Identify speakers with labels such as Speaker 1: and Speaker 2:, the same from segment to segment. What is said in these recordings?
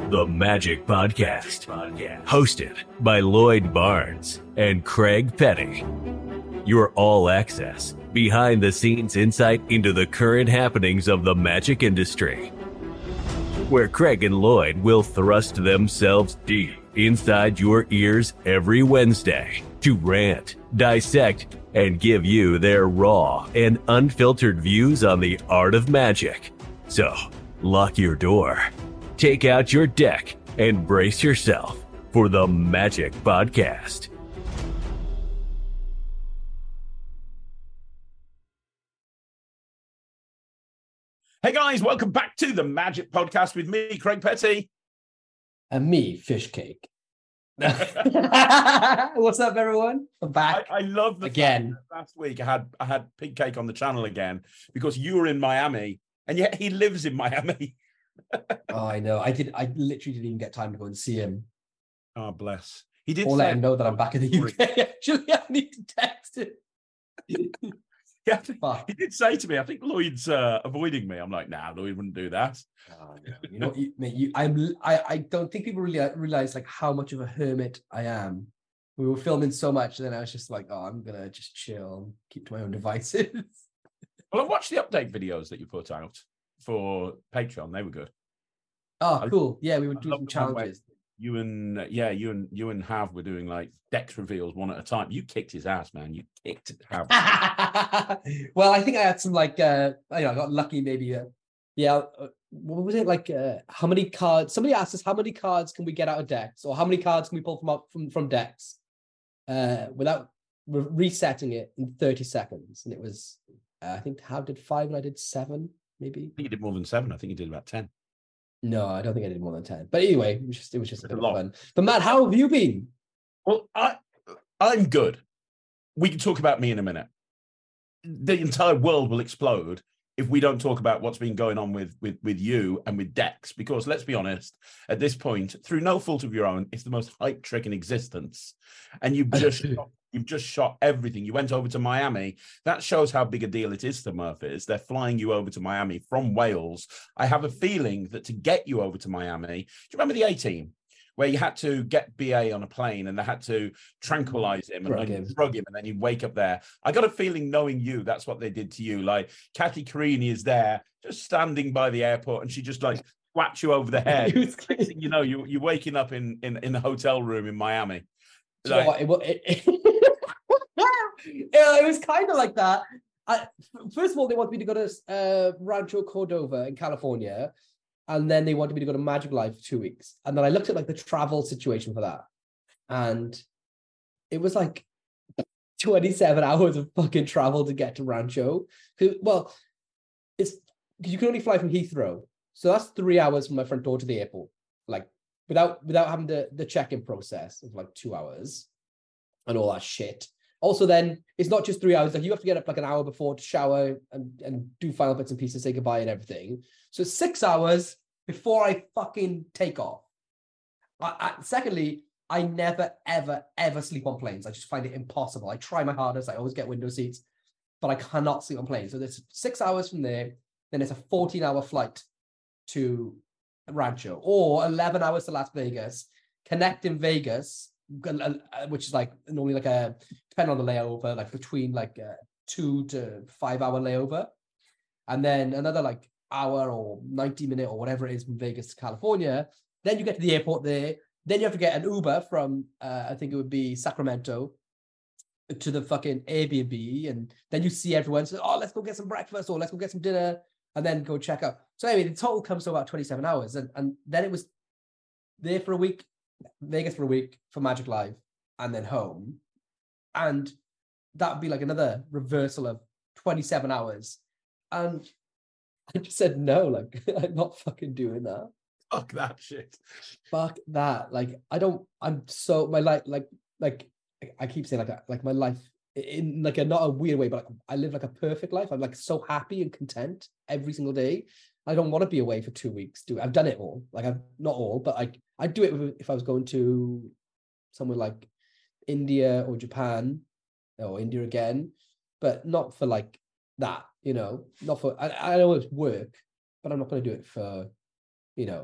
Speaker 1: The Magic Podcast. Hosted by Lloyd Barnes and Craig Petty. Your all-access, behind-the-scenes insight into the current happenings of the magic industry. Where Craig and Lloyd will thrust themselves deep inside your ears every Wednesday to rant, dissect, and give you their raw and unfiltered views on the art of magic. So, lock your door, take out your deck, and brace yourself for the Magic Podcast.
Speaker 2: Hey guys, welcome back to the Magic Podcast with me, Craig Petty.
Speaker 3: And me, Fish Cake. What's up, everyone? I'm back.
Speaker 2: I love the
Speaker 3: again.
Speaker 2: Fact that last week I had Pig Cake on the channel again because you were in Miami, and yet he lives in Miami.
Speaker 3: Oh, I know. I literally didn't even get time to go and see him.
Speaker 2: Oh, bless. He did.
Speaker 3: Or let him know that I'm back in the UK. Actually, I need to text him.
Speaker 2: Yeah, he did say to me, I think Lloyd's avoiding me. I'm like, nah, Lloyd wouldn't do that.
Speaker 3: Oh, no. You know, mate, I don't think people really realize like how much of a hermit I am. We were filming so much, and then I was just like, oh, I'm gonna just chill and keep to my own devices.
Speaker 2: Well, I watched the update videos that you put out for Patreon. They were good.
Speaker 3: Oh, cool. Yeah, we were doing some challenges.
Speaker 2: You and Hav were doing like Dex reveals one at a time. You kicked his ass, man. You kicked Hav.
Speaker 3: Well, I think I had some like I got lucky maybe. What was it like? How many cards? Somebody asked us how many cards can we get out of Dex, or how many cards can we pull from Dex without resetting it in 30 seconds? And it was I think Hav did 5 and I did 7, maybe.
Speaker 2: I think you did more than 7. I think you did about 10.
Speaker 3: No, I don't think I did more than 10. But anyway, it was just a bit of fun. But Matt, how have you been?
Speaker 2: Well, I'm good. We can talk about me in a minute. The entire world will explode if we don't talk about what's been going on with you and with Dex, because let's be honest, at this point, through no fault of your own, it's the most hype trick in existence. And you've just shot everything. You went over to Miami. That shows how big a deal it is to Murphys. They're flying you over to Miami from Wales. I have a feeling that to get you over to Miami, do you remember the A-Team? Where you had to get BA on a plane and they had to tranquilize him and drug him, and then you wake up there. I got a feeling, knowing you, that's what they did to you. Like Kathy Carini is there, just standing by the airport, and she just like whacked you over the head. Next thing you know, you're waking up in the hotel room in Miami. Like,
Speaker 3: it was kind of like that. First of all, they wanted me to go to Rancho Cordova in California. And then they wanted me to go to Magic Live for 2 weeks. And then I looked at like the travel situation for that. And it was like 27 hours of fucking travel to get to Rancho. Well, it's because you can only fly from Heathrow. So that's 3 hours from my front door to the airport. Like without having the check-in process of like 2 hours and all that shit. Also, then it's not just 3 hours. Like you have to get up like an hour before to shower and do final bits and pieces, say goodbye and everything. So 6 hours before I fucking take off. Secondly, I never, ever, ever sleep on planes. I just find it impossible. I try my hardest. I always get window seats, but I cannot sleep on planes. So there's 6 hours from there. Then it's a 14-hour flight to Rancho, or 11 hours to Las Vegas, connect in Vegas, which is like normally like depending on the layover, like between like a 2 to 5 hour layover, and then another like hour or 90-minute or whatever it is from Vegas to California. Then you get to the airport there. Then you have to get an Uber from I think it would be Sacramento to the fucking Airbnb, and then you see everyone. So, let's go get some breakfast, or let's go get some dinner, and then go check out. So anyway, the total comes to about 27 hours, and then it was there for a week. Vegas for a week for Magic Live, and then home, and that would be like another reversal of 27 hours. And I just said no, like I'm not fucking doing that.
Speaker 2: Fuck that shit.
Speaker 3: Fuck that. Like I'm so my life like I keep saying like my life in like not a weird way, but like, I live like a perfect life. I'm like so happy and content every single day. I don't want to be away for 2 weeks. I've done it all. Like I've not all, but I'd do it if I was going to somewhere like India or Japan or India again, but not for like that, you know, not for, I know it's work, but I'm not going to do it for, you know,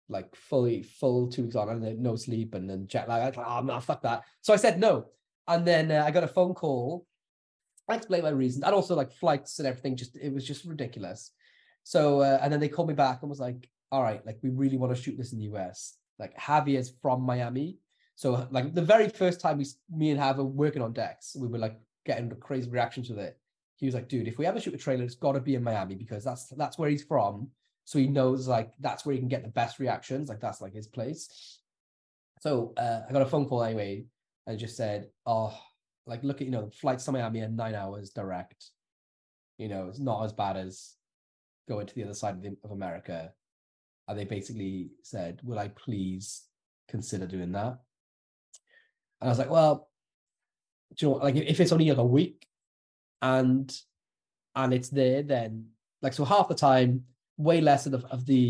Speaker 3: like full 2 weeks on, and then no sleep, and then jet lag. I was like, oh, no, fuck that. So I said no. And then I got a phone call. I explained my reasons, and also like flights and everything. It was just ridiculous. So and then they called me back and was like, all right, like we really want to shoot this in the US. Like Javier's from Miami. So like the very first time me and Javier were working on decks, we were like getting the crazy reactions with it. He was like, dude, if we ever shoot a trailer, it's got to be in Miami because that's where he's from. So he knows like that's where he can get the best reactions. Like that's like his place. So I got a phone call anyway, and just said, oh, like look at, you know, flights to Miami are 9 hours direct. You know, it's not as bad as going to the other side of America. And they basically said, will I please consider doing that? And I was like, well, do you know what? Like if it's only like a week and it's there, then like, so half the time, way less of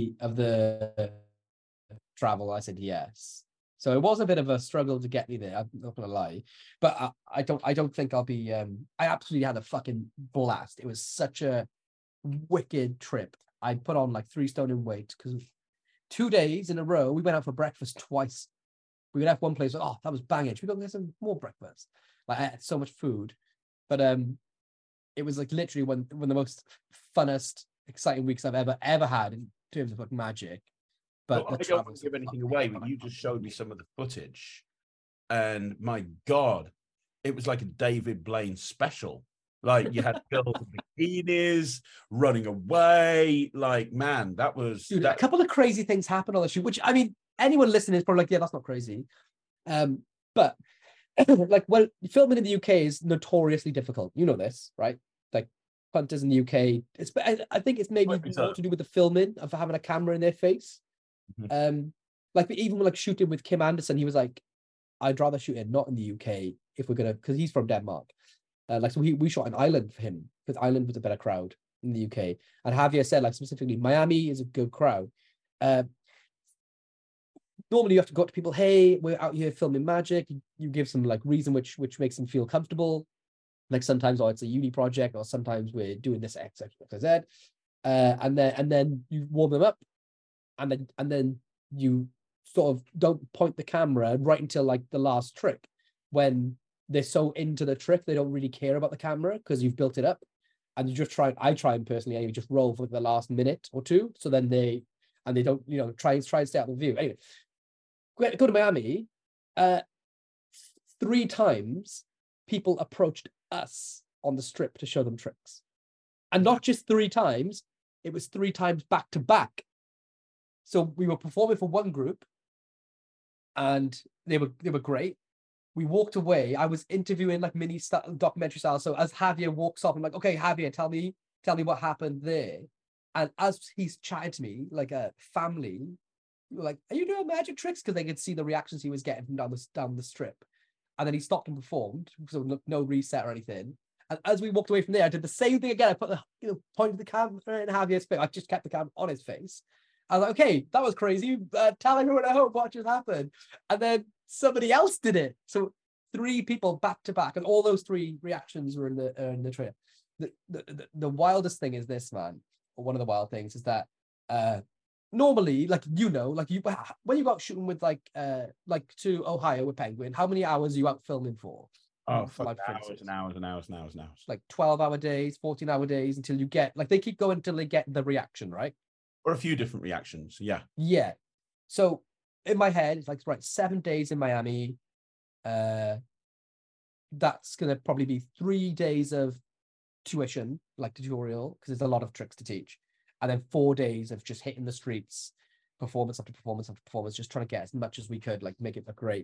Speaker 3: the travel, I said yes. So it was a bit of a struggle to get me there. I'm not gonna lie, but I don't think I'll be. I absolutely had a fucking blast. It was such a wicked trip. I put on like 3 stone in weight because 2 days in a row we went out for breakfast twice. We left one place. Oh, that was banging. Should we go get some more breakfast? Like I had so much food, but it was like literally one of the most funnest, exciting weeks I've ever had in terms of like magic. But
Speaker 2: I don't want to give anything away, but you just showed me some of the footage, and my God, it was like a David Blaine special. Like you had girls in bikinis running away. Like, man, that was
Speaker 3: a couple of crazy things happened on the shoot, which I mean, anyone listening is probably like, yeah, that's not crazy. But like, well, filming in the UK is notoriously difficult. You know this, right? Like punters in the UK, I think it's maybe more to do with the filming of having a camera in their face. Like even like shooting with Kim Anderson, he was like, I'd rather shoot it not in the UK if we're gonna, because he's from Denmark. Like so we shot in Ireland for him because Ireland was a better crowd in the UK. And Javier said like specifically Miami is a good crowd. Normally you have to go up to people, hey, we're out here filming magic. You give some like reason which makes them feel comfortable. Like sometimes, oh, it's a uni project, or sometimes we're doing this X, Z. And then you warm them up, and then you sort of don't point the camera right until like the last trick, when they're so into the trick they don't really care about the camera because you've built it up, and you just I try and personally anyway just roll for the last minute or two, so then they don't, you know, try and stay out of the view. Anyway, go to Miami. 3 times people approached us on the strip to show them tricks, and not just 3 times, it was 3 times back to back. So we were performing for one group and they were great. We walked away. I was interviewing like mini documentary style. So as Javier walks off, I'm like, okay, Javier, tell me what happened there. And as he's chatting to me, like a family, like, are you doing magic tricks? Because they could see the reactions he was getting from down the strip. And then he stopped and performed. So no reset or anything. And as we walked away from there, I did the same thing again. I put the point of the camera in Javier's face. I just kept the camera on his face. I was like, okay, that was crazy. Tell everyone at home what just happened. And then somebody else did it. So 3 people back to back, and all those 3 reactions were in the trailer. The wildest thing is this, man. Or one of the wild things is that normally, like, you know, like when you go out shooting with like to Ohio with Penguin, how many hours are you out filming for?
Speaker 2: Oh, for like hours and hours and hours and hours and hours.
Speaker 3: Like 12-hour days, 14-hour days, until you get, like, they keep going until they get the reaction, right?
Speaker 2: Or a few different reactions, yeah.
Speaker 3: Yeah. So in my head, it's like, right, 7 days in Miami. That's gonna probably be 3 days of tuition, like tutorial, because there's a lot of tricks to teach, and then 4 days of just hitting the streets, performance after performance after performance, just trying to get as much as we could, like make it look great.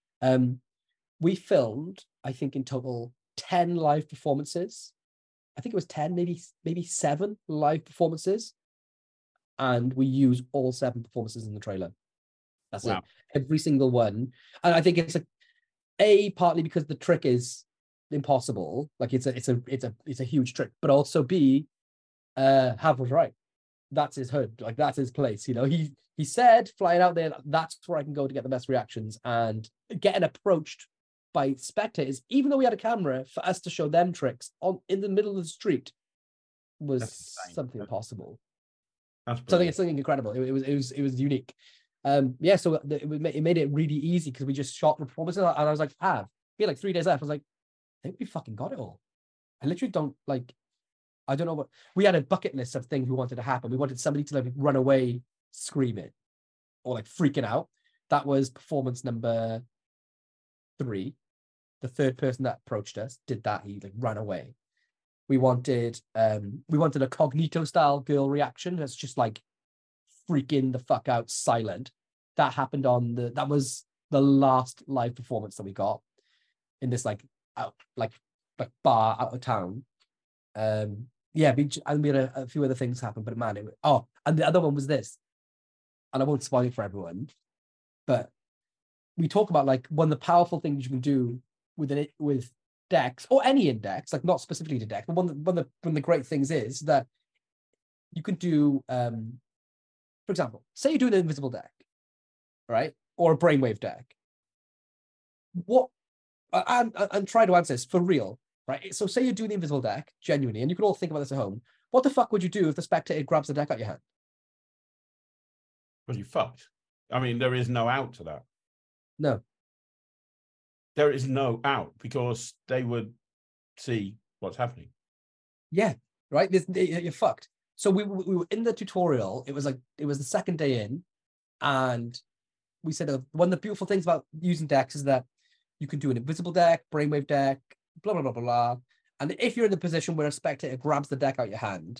Speaker 3: We filmed, I think, in total 10 live performances. I think it was 10, maybe 7 live performances. And we use all 7 performances in the trailer. That's it. Every single one. And I think it's partly because the trick is impossible. Like it's a huge trick, but also B, Hav was right. That's his hood. Like that's his place. You know, he said flying out there, that's where I can go to get the best reactions, and getting approached by spectators, even though we had a camera, for us to show them tricks in the middle of the street was something impossible. Something incredible. It was unique. Yeah, so it made it really easy because we just shot the performances, and I was like, we had like 3 days left. I was like, I think we fucking got it all. I literally don't like. I don't know what we had a bucket list of things we wanted to happen. We wanted somebody to like run away screaming or like freaking out. That was performance number 3. The third person that approached us did that. He like ran away. We wanted a Cognito style girl reaction. That's just like freaking the fuck out silent. That happened that was the last live performance that we got in this like bar out of town. Yeah, we had a few other things happen, but man, and the other one was this, and I won't spoil it for everyone, but we talk about like one of the powerful things you can do with decks or any index, like not specifically to decks, but one of the great things is that you can do, for example, say you're doing an invisible deck, right, or a brainwave deck. What and try to answer this for real. Right, so say you're doing the invisible deck, genuinely, and you can all think about this at home. What the fuck would you do if the spectator grabs the deck out your hand?
Speaker 2: Well, you fucked. I mean, there is no out to that.
Speaker 3: No.
Speaker 2: There is no out because they would see what's happening.
Speaker 3: Yeah, right? You're fucked. So we were in the tutorial. It was the second day in, and we said one of the beautiful things about using decks is that you can do an invisible deck, brainwave deck, blah, blah, blah, blah, blah. And if you're in the position where a spectator grabs the deck out your hand,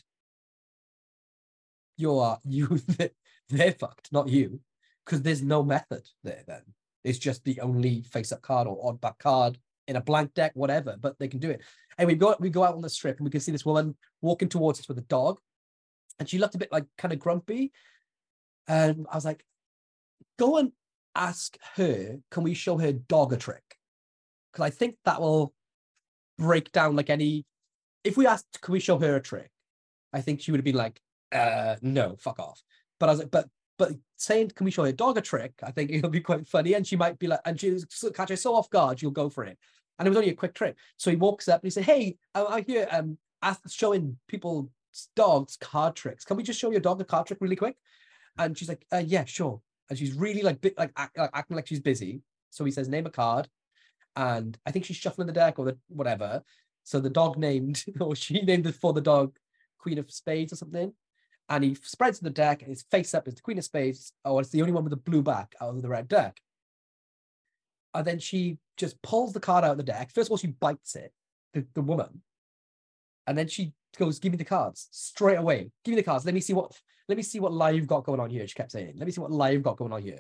Speaker 3: they're fucked, not you, because there's no method there then. It's just the only face-up card or odd back card in a blank deck, whatever, but they can do it. And we go out on the strip and we can see this woman walking towards us with a dog, and she looked a bit like kind of grumpy. And I was like, go and ask her, can we show her dog a trick? Because I think that will break down like any. If we asked, can we show her a trick? I think she would have been like, no, fuck off. But I was like, but saying, can we show her dog a trick? I think it'll be quite funny. And she might be like, and she'll catch her so off guard, you'll go for it. And it was only a quick trick. So he walks up and he said, hey, I'm here showing people dogs card tricks. Can we just show your dog a card trick really quick? And she's like, yeah, sure. And she's really acting like she's busy. So he says, name a card. And I think she's shuffling the deck or whatever. So the dog named, or she named it for the dog Queen of Spades or something. And he spreads the deck and his face up is the Queen of Spades. Oh, it's the only one with the blue back out of the red deck. And then she just pulls the card out of the deck. First of all, she bites it, the woman. And then she goes, give me the cards straight away. Give me the cards. Let me see what lie you've got going on here. She kept saying, let me see what lie you've got going on here.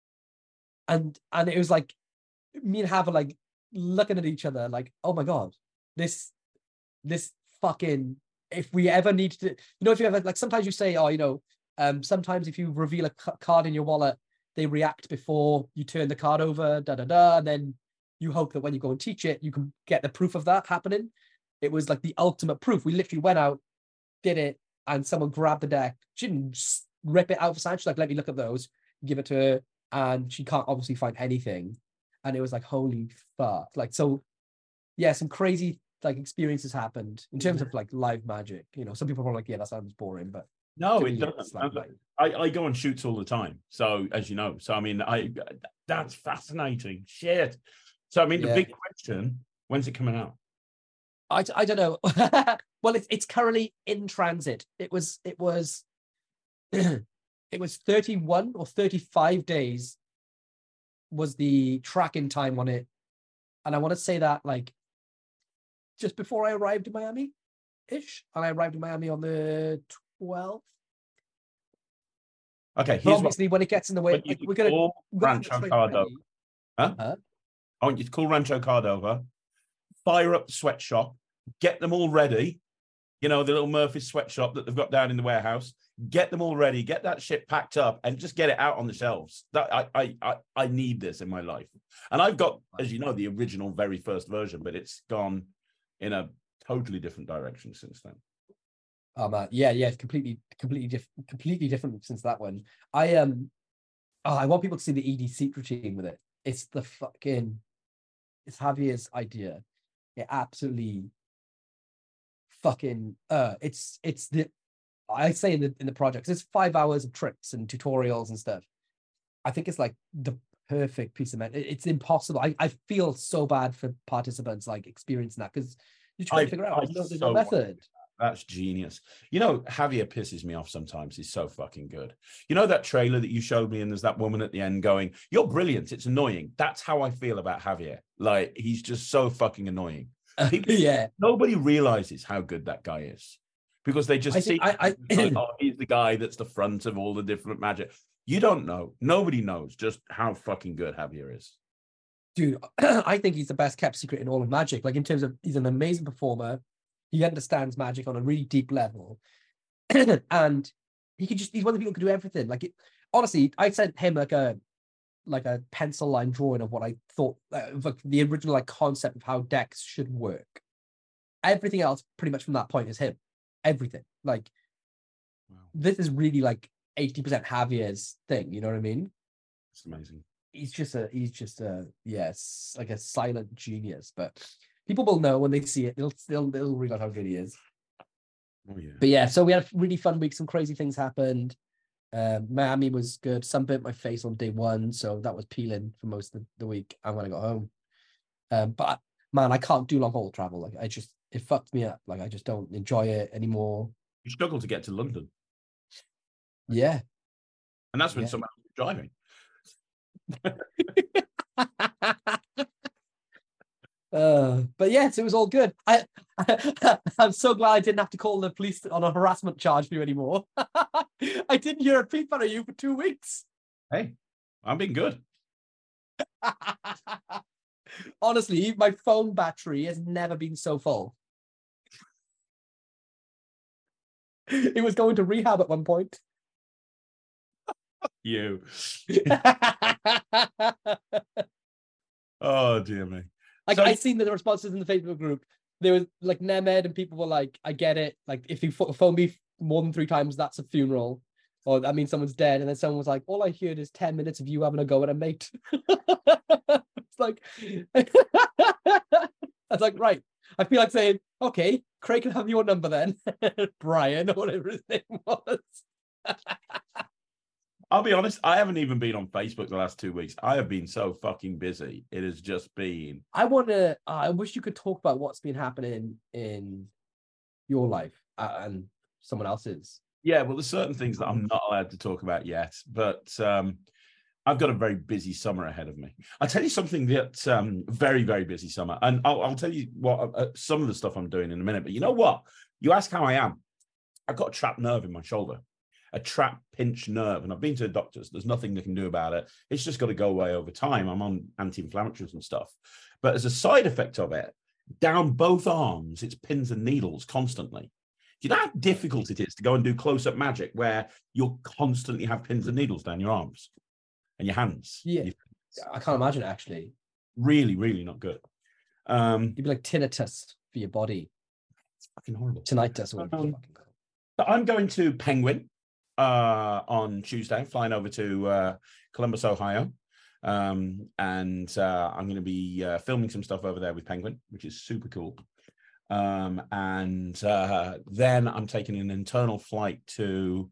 Speaker 3: And it was like, me and Hava like looking at each other like, oh my God, this fucking, if we ever need to, if you ever, like sometimes you say, sometimes if you reveal a card in your wallet, they react before you turn the card over, and then you hope that when you go and teach it, you can get the proof of that happening. It was like the ultimate proof. We literally went out, did it, and someone grabbed the deck. She didn't just rip it out of hand. She's like, let me look at those, give it to her, and she can't obviously find anything. And it was like, holy fuck. Like, so yeah, some crazy like experiences happened in terms of like live magic. Some people are like, yeah, that sounds boring, but
Speaker 2: no, it doesn't. I go on shoots all the time. So as you know, I mean, that's fascinating shit. So I mean, the big question, when's it coming out?
Speaker 3: I don't know. Well, it's currently in transit. It was it was 31 or 35 days was the tracking time on it. And I want to say that like just before I arrived in Miami-ish. And I arrived in Miami on the 12th.
Speaker 2: Okay.
Speaker 3: But obviously, when it gets in the way, we're going to...
Speaker 2: Rancho Cardova. Huh? I want you to call Rancho Cardova, fire up the sweatshop, get them all ready. The little Murphy's sweatshop that they've got down in the warehouse. Get them all ready, get that shit packed up, and just get it out on the shelves. That I need this in my life. And I've got, as you know, the original very first version, but it's gone in a totally different direction since then.
Speaker 3: Oh man, yeah, completely different since that one. I want people to see the EDC routine with it. It's Javier's idea. It absolutely fucking it's the I say in the project, it's 5 hours of tricks and tutorials and stuff. I think it's like the perfect piece of it's impossible. I feel so bad for participants like experiencing that because you're trying to figure out there's no method.
Speaker 2: That's genius. You know, Javier pisses me off sometimes. He's so fucking good. You know that trailer that you showed me, and there's that woman at the end going, "You're brilliant. It's annoying." That's how I feel about Javier. Like, he's just so fucking annoying. Nobody realizes how good that guy is because they just see he's the guy that's the front of all the different magic. You don't know. Nobody knows just how fucking good Javier is.
Speaker 3: Dude, I think he's the best kept secret in all of magic. Like, in terms of, he's an amazing performer. He understands magic on a really deep level. And he's one of the people who can do everything. Like, honestly, I sent him like a pencil line drawing of what I thought, like the original like concept of how decks should work. Everything else pretty much from that point is him. Everything. Like, wow. This is really like 80% Javier's thing, you know what I mean?
Speaker 2: It's amazing.
Speaker 3: He's just a yes, like a silent genius, but people will know when they see it. They'll realize how good he is.
Speaker 2: Oh yeah.
Speaker 3: But yeah, so we had a really fun week. Some crazy things happened. Miami was good. Sunburnt my face on day one, so that was peeling for most of the week. And when I got home, but man, I can't do long haul travel. Like, it fucked me up. Like, I just don't enjoy it anymore.
Speaker 2: You struggle to get to London.
Speaker 3: Yeah,
Speaker 2: and that's when someone else is driving.
Speaker 3: But yes, it was all good. I'm so glad I didn't have to call the police on a harassment charge for you anymore. I didn't hear a peep out of you for 2 weeks.
Speaker 2: Hey, I'm being good.
Speaker 3: Honestly, my phone battery has never been so full. It was going to rehab at one point.
Speaker 2: You. Oh dear me.
Speaker 3: Like, I seen the responses in the Facebook group. There was like Nemed, and people were like, "I get it. Like, if you phone me more than 3 times, that's a funeral, or that means someone's dead." And then someone was like, "All I heard is 10 minutes of you having a go at a mate." It's like, I was like, right. I feel like saying, "Okay, Craig can have your number then, Brian, or whatever his name was."
Speaker 2: I'll be honest, I haven't even been on Facebook the last 2 weeks. I have been so fucking busy. It has just been...
Speaker 3: I wish you could talk about what's been happening in your life and someone else's.
Speaker 2: Yeah, well, there's certain things that I'm not allowed to talk about yet, but I've got a very busy summer ahead of me. I'll tell you something that's very, very busy summer. And I'll tell you what some of the stuff I'm doing in a minute. But you know what? You ask how I am. I've got a trapped nerve in my shoulder. A trap pinch nerve, and I've been to the doctors. There's nothing they can do about it. It's just got to go away over time. I'm on anti-inflammatories and stuff, but as a side effect of it, down both arms, it's pins and needles constantly. Do you know how difficult it is to go and do close-up magic where you'll constantly have pins and needles down your arms and your hands?
Speaker 3: Yeah, I can't imagine it, actually.
Speaker 2: Really, really not good.
Speaker 3: You'd be like tinnitus for your body.
Speaker 2: It's fucking horrible.
Speaker 3: Tinnitus.
Speaker 2: I'm going to Penguin on Tuesday, flying over to Columbus, Ohio. And I'm going to be filming some stuff over there with Penguin, which is super cool. And then I'm taking an internal flight to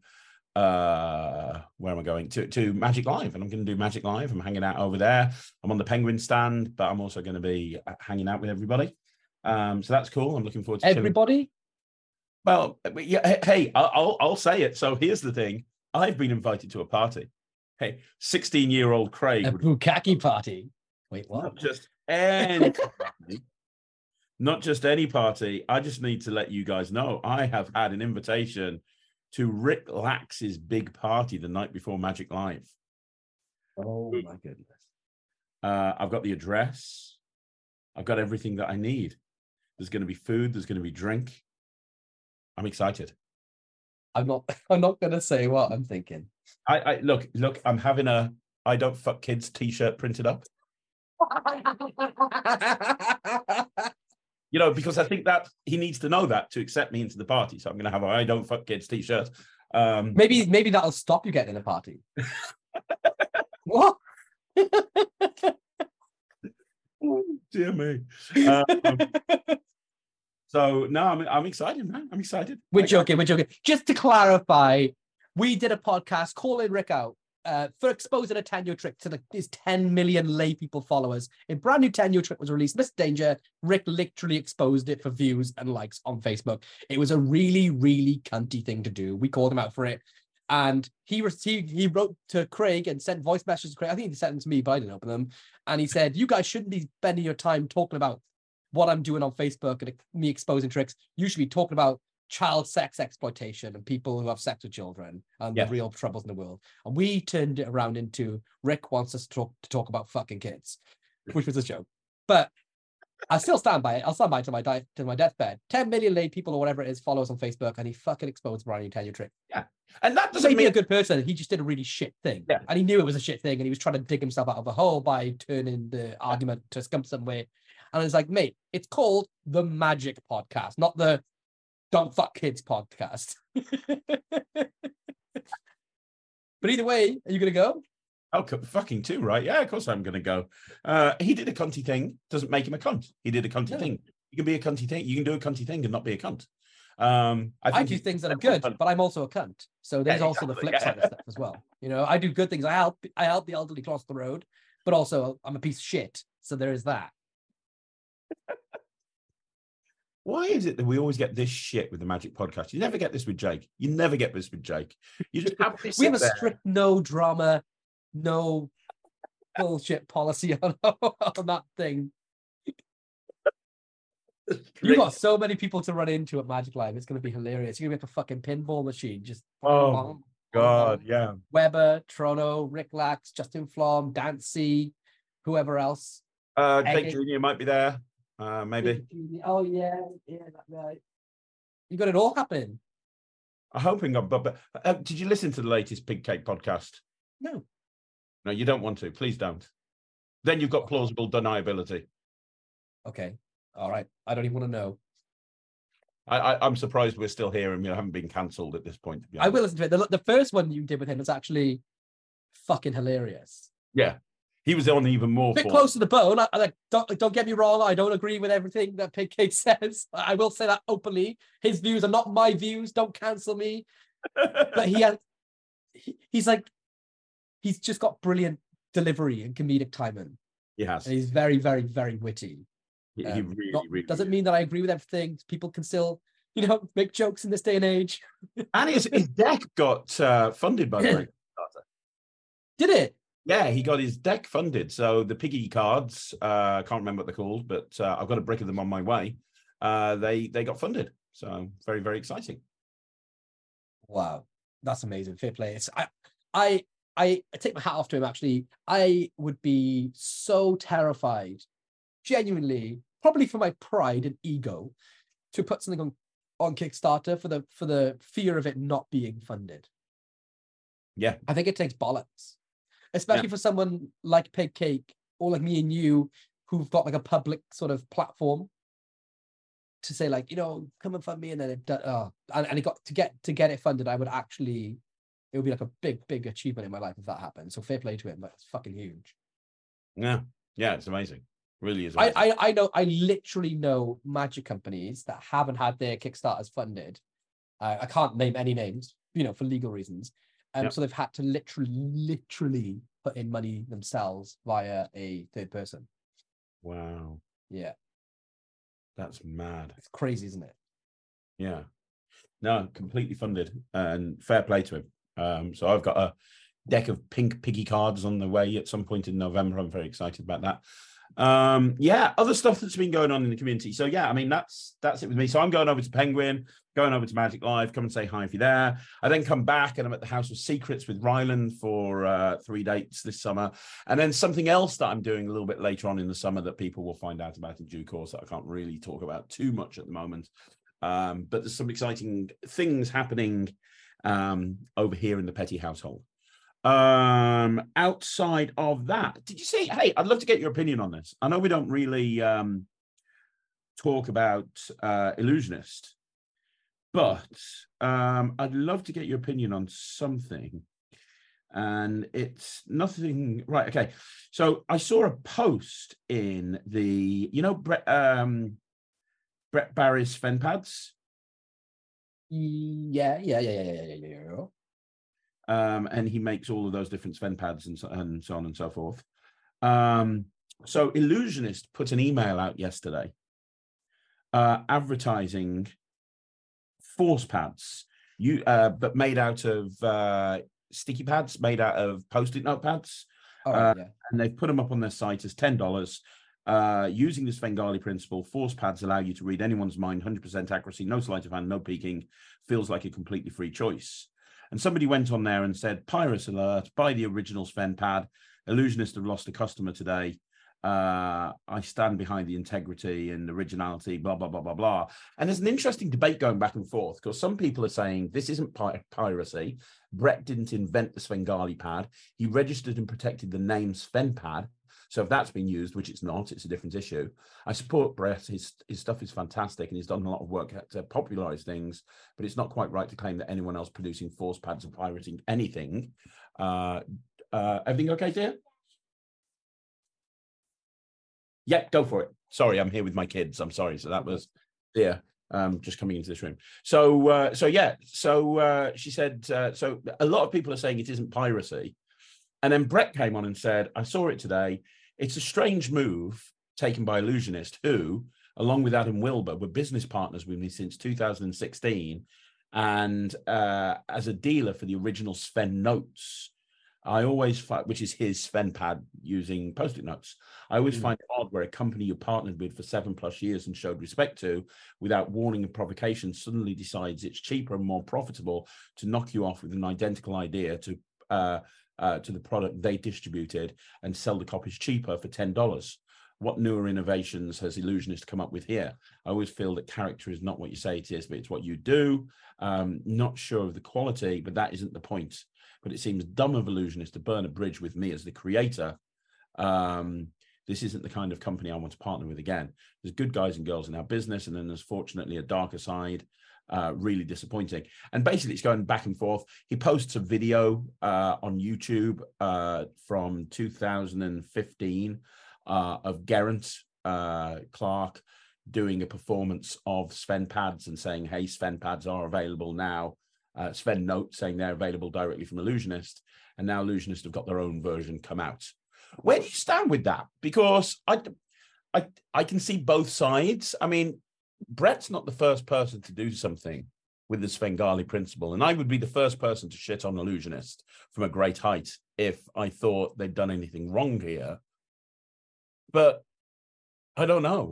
Speaker 2: where am I going? To Magic Live, and I'm going to do Magic Live. I'm hanging out over there. I'm on the Penguin stand, but I'm also going to be hanging out with everybody. So that's cool. I'm looking forward to
Speaker 3: everybody.
Speaker 2: Chilling. Well, yeah, hey, I'll say it. So here's the thing. I've been invited to a party. Hey, 16-year-old Craig.
Speaker 3: A bukkake party. Wait, what?
Speaker 2: Not just any party. Not just any party. I just need to let you guys know I have had an invitation to Rick Lax's big party the night before Magic Live.
Speaker 3: Oh, my goodness.
Speaker 2: I've got the address. I've got everything that I need. There's going to be food. There's going to be drink. I'm excited.
Speaker 3: I'm not going to say what I'm thinking.
Speaker 2: I look, I'm having a I don't fuck kids t-shirt printed up. You know, because I think that he needs to know that to accept me into the party. So I'm going to have a I don't fuck kids t-shirt.
Speaker 3: Maybe that'll stop you getting a party. What?
Speaker 2: Oh, dear me. So no, I'm excited, man. I'm excited.
Speaker 3: We're joking. Just to clarify, we did a podcast calling Rick out for exposing a Tenure trick to his 10 million lay people followers. A brand new Tenure trick was released. Mr. Danger, Rick literally exposed it for views and likes on Facebook. It was a really, really cunty thing to do. We called him out for it. And he wrote to Craig and sent voice messages to Craig. I think he sent them to me, but I didn't open them. And he said, you guys shouldn't be spending your time talking about what I'm doing on Facebook and me exposing tricks. You should be talking about child sex exploitation and people who have sex with children and the real troubles in the world. And we turned it around into Rick wants us to talk about fucking kids, which was a joke. But I still stand by it. I'll stand by it to my deathbed. 10 million lay people or whatever it is follow us on Facebook, and he fucking exposed brand new Tenure trick.
Speaker 2: Yeah. And that doesn't
Speaker 3: mean
Speaker 2: mean
Speaker 3: a good person. He just did a really shit thing.
Speaker 2: Yeah.
Speaker 3: And he knew it was a shit thing, and he was trying to dig himself out of a hole by turning the argument to scum somewhere. And it's like, mate, it's called the Magic Podcast, not the Don't Fuck Kids podcast. But either way, are you going to go?
Speaker 2: Oh, fucking too, right? Yeah, of course I'm going to go. He did a cunty thing. Doesn't make him a cunt. He did a cunty thing. You can be a cunty thing. You can do a cunty thing and not be a cunt. I
Speaker 3: do things that are good, but I'm also a cunt. So there's also the flip side of stuff as well. You know, I do good things. I help the elderly cross the road, but also I'm a piece of shit. So there is that.
Speaker 2: Why is it that we always get this shit with the Magic Podcast? You never get this with Jake. You never get this with Jake. You just have this.
Speaker 3: We have a strict no drama, no bullshit policy on that thing. You got so many people to run into at Magic Live. It's going to be hilarious. You're going to be like a fucking pinball machine. Just
Speaker 2: God, yeah.
Speaker 3: Weber, Toronto, Rick Lax, Justin Flom, Dancy, whoever else.
Speaker 2: Jake Jr. might be there. Maybe.
Speaker 3: Oh yeah, that right. You got it all happening.
Speaker 2: I'm hoping. But did you listen to the latest Pig Cake podcast?
Speaker 3: No.
Speaker 2: No, you don't want to. Please don't. Then you've got plausible deniability.
Speaker 3: Okay. All right. I don't even want to know.
Speaker 2: I'm surprised we're still here and we haven't been cancelled at this point. To be honest.
Speaker 3: I will listen to it. The first one you did with him was actually fucking hilarious.
Speaker 2: Yeah. He was on even more.
Speaker 3: A bit close to the bone. Don't get me wrong. I don't agree with everything that Pig Cake says. I will say that openly. His views are not my views. Don't cancel me. But he's just got brilliant delivery and comedic timing.
Speaker 2: He has.
Speaker 3: And he's very, very, very witty.
Speaker 2: He really
Speaker 3: doesn't mean that I agree with everything. People can still, make jokes in this day and age.
Speaker 2: And his deck got funded by the Kickstarter.
Speaker 3: Did it?
Speaker 2: Yeah, he got his deck funded. So the piggy cards, I can't remember what they're called, but I've got a brick of them on my way. They got funded. So very, very exciting.
Speaker 3: Wow. That's amazing. Fair play. I take my hat off to him, actually. I would be so terrified, genuinely, probably for my pride and ego, to put something on Kickstarter for the fear of it not being funded.
Speaker 2: Yeah.
Speaker 3: I think it takes bollocks. Especially for someone like Pig Cake or like me and you, who've got like a public sort of platform to say like, come and fund me, and then and it got to get it funded. I would actually, it would be like a big achievement in my life if that happened. So fair play to him. That's fucking huge.
Speaker 2: Yeah, it's amazing. Really is. Amazing.
Speaker 3: I literally know magic companies that haven't had their Kickstarters funded. I can't name any names, for legal reasons. So they've had to literally put in money themselves via a third person.
Speaker 2: Wow.
Speaker 3: Yeah.
Speaker 2: That's mad.
Speaker 3: It's crazy, isn't it?
Speaker 2: Yeah. No, completely funded, and fair play to him. So I've got a deck of pink piggy cards on the way at some point in November. I'm very excited about that. Other stuff that's been going on in the community. So yeah, I mean, that's it with me. So I'm going over to Penguin, going over to Magic Live. Come and say hi if you're there. I then come back and I'm at the House of Secrets with Ryland for 3 dates this summer. And then something else that I'm doing a little bit later on in the summer that people will find out about in due course that I can't really talk about too much at the moment. But there's some exciting things happening over here in the Petty household. Outside of that, did you see? Hey, I'd love to get your opinion on this. I know we don't really talk about Illusionist, but I'd love to get your opinion on something. And it's nothing. Right. Okay. So I saw a post in the, Brett Barry's Fen Pads.
Speaker 3: Yeah.
Speaker 2: and he makes all of those different Sven pads and so on and so forth. So Illusionist put an email out yesterday advertising force pads, but made out of sticky pads, made out of Post-it note pads.
Speaker 3: Yeah.
Speaker 2: And they've put them up on their site as $10. Using the Svengali principle, force pads allow you to read anyone's mind, 100% accuracy, no sleight of hand, no peeking, feels like a completely free choice. And somebody went on there and said, Pirates alert, buy the original Sven pad. Illusionist have lost a customer today. I stand behind the integrity and originality, blah, blah, blah, blah, blah. And there's an interesting debate going back and forth because some people are saying this isn't piracy. Brett didn't invent the Svengali pad. He registered and protected the name Sven pad. So if that's been used, which it's not, it's a different issue. I support Brett. His stuff is fantastic and he's done a lot of work to popularize things, but it's not quite right to claim that anyone else producing force pads are pirating anything. Everything okay, dear? Yeah, go for it. Sorry, I'm here with my kids. I'm sorry. So that was just coming into this room. So she said, so a lot of people are saying it isn't piracy. And then Brett came on and said, I saw it today. It's a strange move taken by Illusionist, who, along with Adam Wilber, were business partners with me since 2016. And as a dealer for the original Sven notes, I always find, which is his Sven pad using Post-it notes, I always find it odd where a company you partnered with for 7+ years and showed respect to, without warning and provocation, suddenly decides it's cheaper and more profitable to knock you off with an identical idea to the product they distributed and sell the copies cheaper for $10. What newer innovations has Illusionist come up with here? I always feel that character is not what you say it is, but it's what you do. Not sure of the quality, but that isn't the point. But it seems dumb of Illusionist to burn a bridge with me as the creator. This isn't the kind of company I want to partner with again. There's good guys and girls in our business, and then there's fortunately a darker side. Really disappointing. And basically it's going back and forth. He posts a video on YouTube from 2015 of Geraint Clark doing a performance of Sven pads and saying, hey, Sven pads are available now. Sven notes saying they're available directly from Illusionist, and now Illusionist have got their own version come out. Where do you stand with that? Because I can see both sides. I mean, Brett's not the first person to do something with the Svengali principle, and I would be the first person to shit on Illusionist from a great height if I thought they'd done anything wrong here. But I don't know.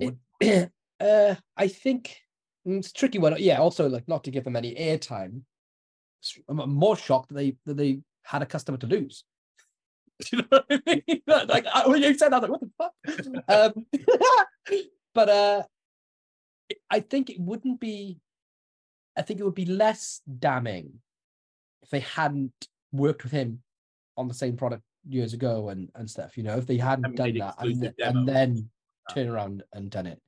Speaker 3: I think it's a tricky one. Yeah, also, like, not to give them any airtime, I'm more shocked that they had a customer to lose. Do you know what I mean? Like, when you said that, I was like, what the fuck? But I think it would be less damning if they hadn't worked with him on the same product years ago and stuff, you know, if they hadn't done that and then turn around and done it.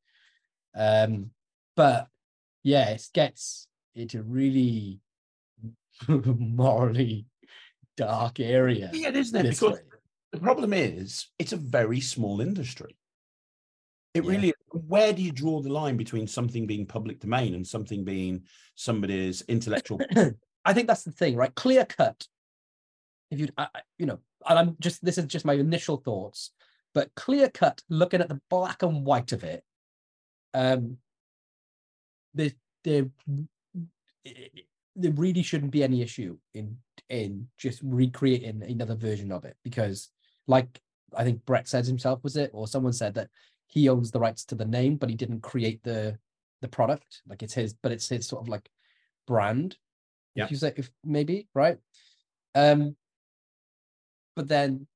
Speaker 3: But yeah, it gets into really morally dark area.
Speaker 2: Yeah, isn't it? Because the problem is it's a very small industry. It really, where do you draw the line between something being public domain and something being somebody's intellectual?
Speaker 3: I think that's the thing, right? Clear cut. If you, you know, and this is just my initial thoughts, but clear cut, looking at the black and white of it, there really shouldn't be any issue in just recreating another version of it, because, like, I think Brett says himself, was it, or someone said that he owns the rights to the name, but he didn't create the product. Like, it's his, but it's his sort of like brand.
Speaker 2: Yeah.
Speaker 3: If you say, if maybe, right? But then,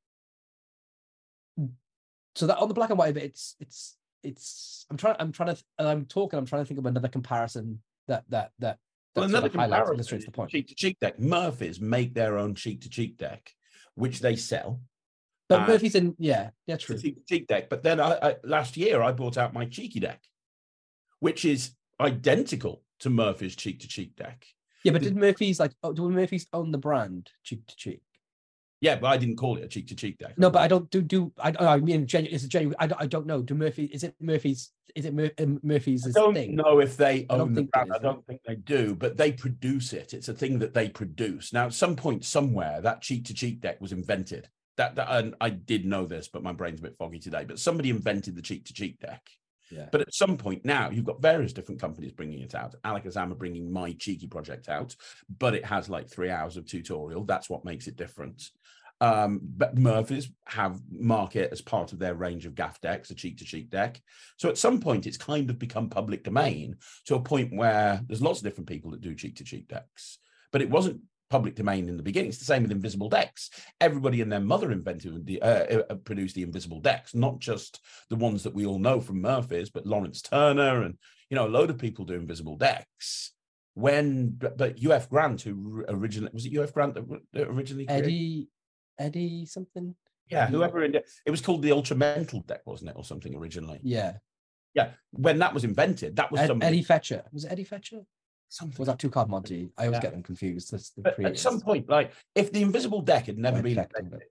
Speaker 3: so that on the black and white of it, it's. I'm trying to think of another comparison that
Speaker 2: another comparison
Speaker 3: illustrates the point.
Speaker 2: Cheek to cheek deck. Murphy's make their own cheek to cheek deck, which they sell.
Speaker 3: But Murphy's true.
Speaker 2: Cheek to cheek deck. But then last year I bought out my cheeky deck, which is identical to Murphy's cheek to cheek deck.
Speaker 3: Yeah, but do Murphy's own the brand cheek to cheek?
Speaker 2: Yeah, but I didn't call it a cheek to cheek deck.
Speaker 3: No, but I don't do. I mean, it's a genuine. I don't know. Do Murphy? Is it Murphy's? Is it Murphy's
Speaker 2: I don't
Speaker 3: thing?
Speaker 2: know if they own the
Speaker 3: think
Speaker 2: brand.
Speaker 3: it is,
Speaker 2: I don't think they do, but they produce it. It's a thing that they produce. Now, at some point, somewhere, that cheek to cheek deck was invented. That and I did know this, but my brain's a bit foggy today. But somebody invented the cheek to cheek deck.
Speaker 3: Yeah.
Speaker 2: But at some point now, you've got various different companies bringing it out. Alakazam are bringing My Cheeky project out, but it has like 3 hours of tutorial. That's what makes it different. But Murphy's have market as part of their range of gaff decks, a cheek-to-cheek deck. So at some point, it's kind of become public domain to a point where there's lots of different people that do cheek-to-cheek decks. But it wasn't public domain in the beginning. It's the same with invisible decks. Everybody and their mother invented produced the invisible decks, not just the ones that we all know from Murphy's, but Lawrence Turner and a load of people do invisible decks. But UF Grant, who originally was it UF Grant that originally created?
Speaker 3: Eddie something.
Speaker 2: Yeah, whoever it was called the Ultra Mental deck, wasn't it, or something originally?
Speaker 3: Yeah.
Speaker 2: When that was invented, that was
Speaker 3: Eddie Fetcher. Was it Eddie Fetcher?
Speaker 2: Something.
Speaker 3: Was that Two Card Monty? I always get them confused.
Speaker 2: But at some point, like if the invisible deck had never been invented,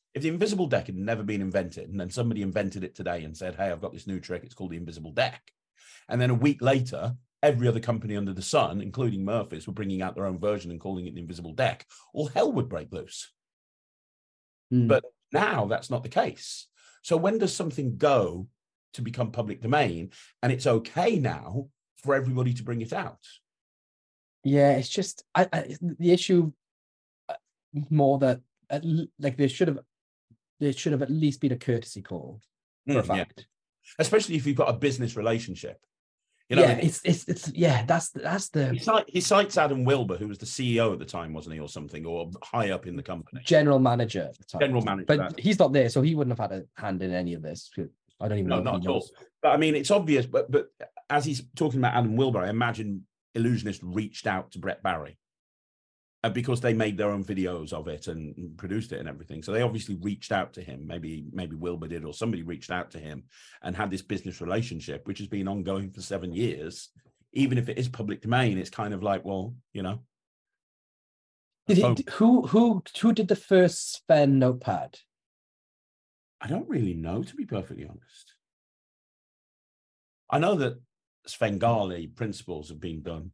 Speaker 2: and then somebody invented it today and said, "Hey, I've got this new trick. It's called the invisible deck," and then a week later, every other company under the sun, including Murphy's, were bringing out their own version and calling it the invisible deck, all hell would break loose. But now that's not the case. So when does something go to become public domain and it's okay now for everybody to bring it out?
Speaker 3: Yeah, it's just the issue more that like there should have at least been a courtesy call for a fact.
Speaker 2: Yeah. Especially if you've got a business relationship.
Speaker 3: That's the
Speaker 2: he cites Adam Wilbur, who was the CEO at the time, wasn't he, or something, or high up in the company,
Speaker 3: general manager at the time.
Speaker 2: General manager,
Speaker 3: but he's not there, so he wouldn't have had a hand in any of this. I don't even know.
Speaker 2: Not at all. But I mean, it's obvious. But as he's talking about Adam Wilbur, I imagine Illusionist reached out to Brett Barry, because they made their own videos of it and produced it and everything. So they obviously reached out to him. Maybe Wilbur did, or somebody reached out to him and had this business relationship, which has been ongoing for 7 years. Even if it is public domain, it's kind of like, well,
Speaker 3: who did the first Sven notepad?
Speaker 2: I don't really know, to be perfectly honest. I know that Svengali principles have been done.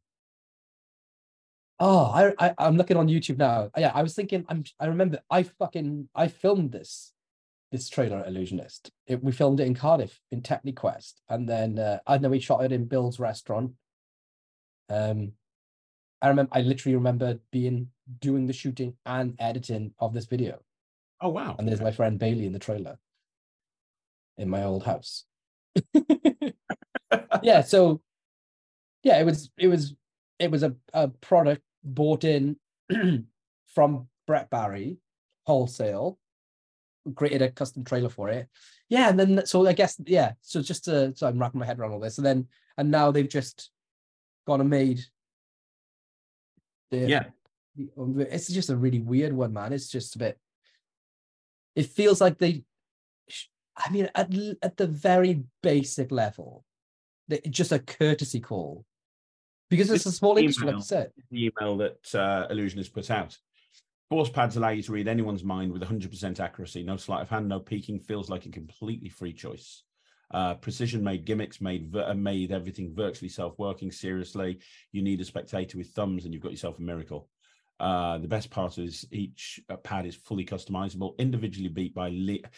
Speaker 3: Oh, I'm looking on YouTube now. Yeah, I was thinking. I remember. I filmed this trailer at Illusionist. We filmed it in Cardiff in TechniQuest, and then we shot it in Bill's restaurant. I literally remember doing the shooting and editing of this video.
Speaker 2: Oh wow!
Speaker 3: And there's my friend Bailey in the trailer in my old house. Yeah. So yeah, it was a product bought in from Brett Barry wholesale, created a custom trailer for it. Yeah, and then so I guess so just so I'm wrapping my head around all this, and now they've just gone and made it's just a really weird one, man. It's just a bit, it feels like at the very basic level, just a courtesy call. Because it's a small industry, like you said.
Speaker 2: The email that Illusionist put out. Force pads allow you to read anyone's mind with 100% accuracy. No sleight of hand, no peeking. Feels like a completely free choice. Precision-made gimmicks made everything virtually self-working. Seriously, you need a spectator with thumbs and you've got yourself a miracle. The best part is each pad is fully customizable, individually built by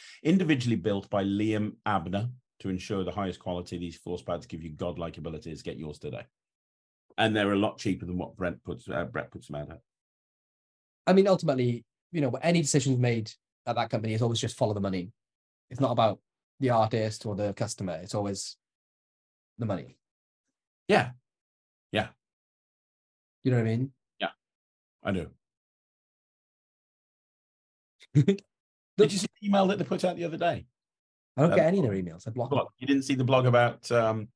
Speaker 2: Liam Abner to ensure the highest quality. These force pads give you godlike abilities. Get yours today. And they're a lot cheaper than what Brett puts them out at.
Speaker 3: I mean, ultimately, any decisions made at that company is always just follow the money. It's not about the artist or the customer. It's always the money.
Speaker 2: Yeah.
Speaker 3: You know what I mean?
Speaker 2: Yeah, I do. Did you see the email that they put out the other day?
Speaker 3: I don't get any of their emails. I block them.
Speaker 2: You didn't see the blog about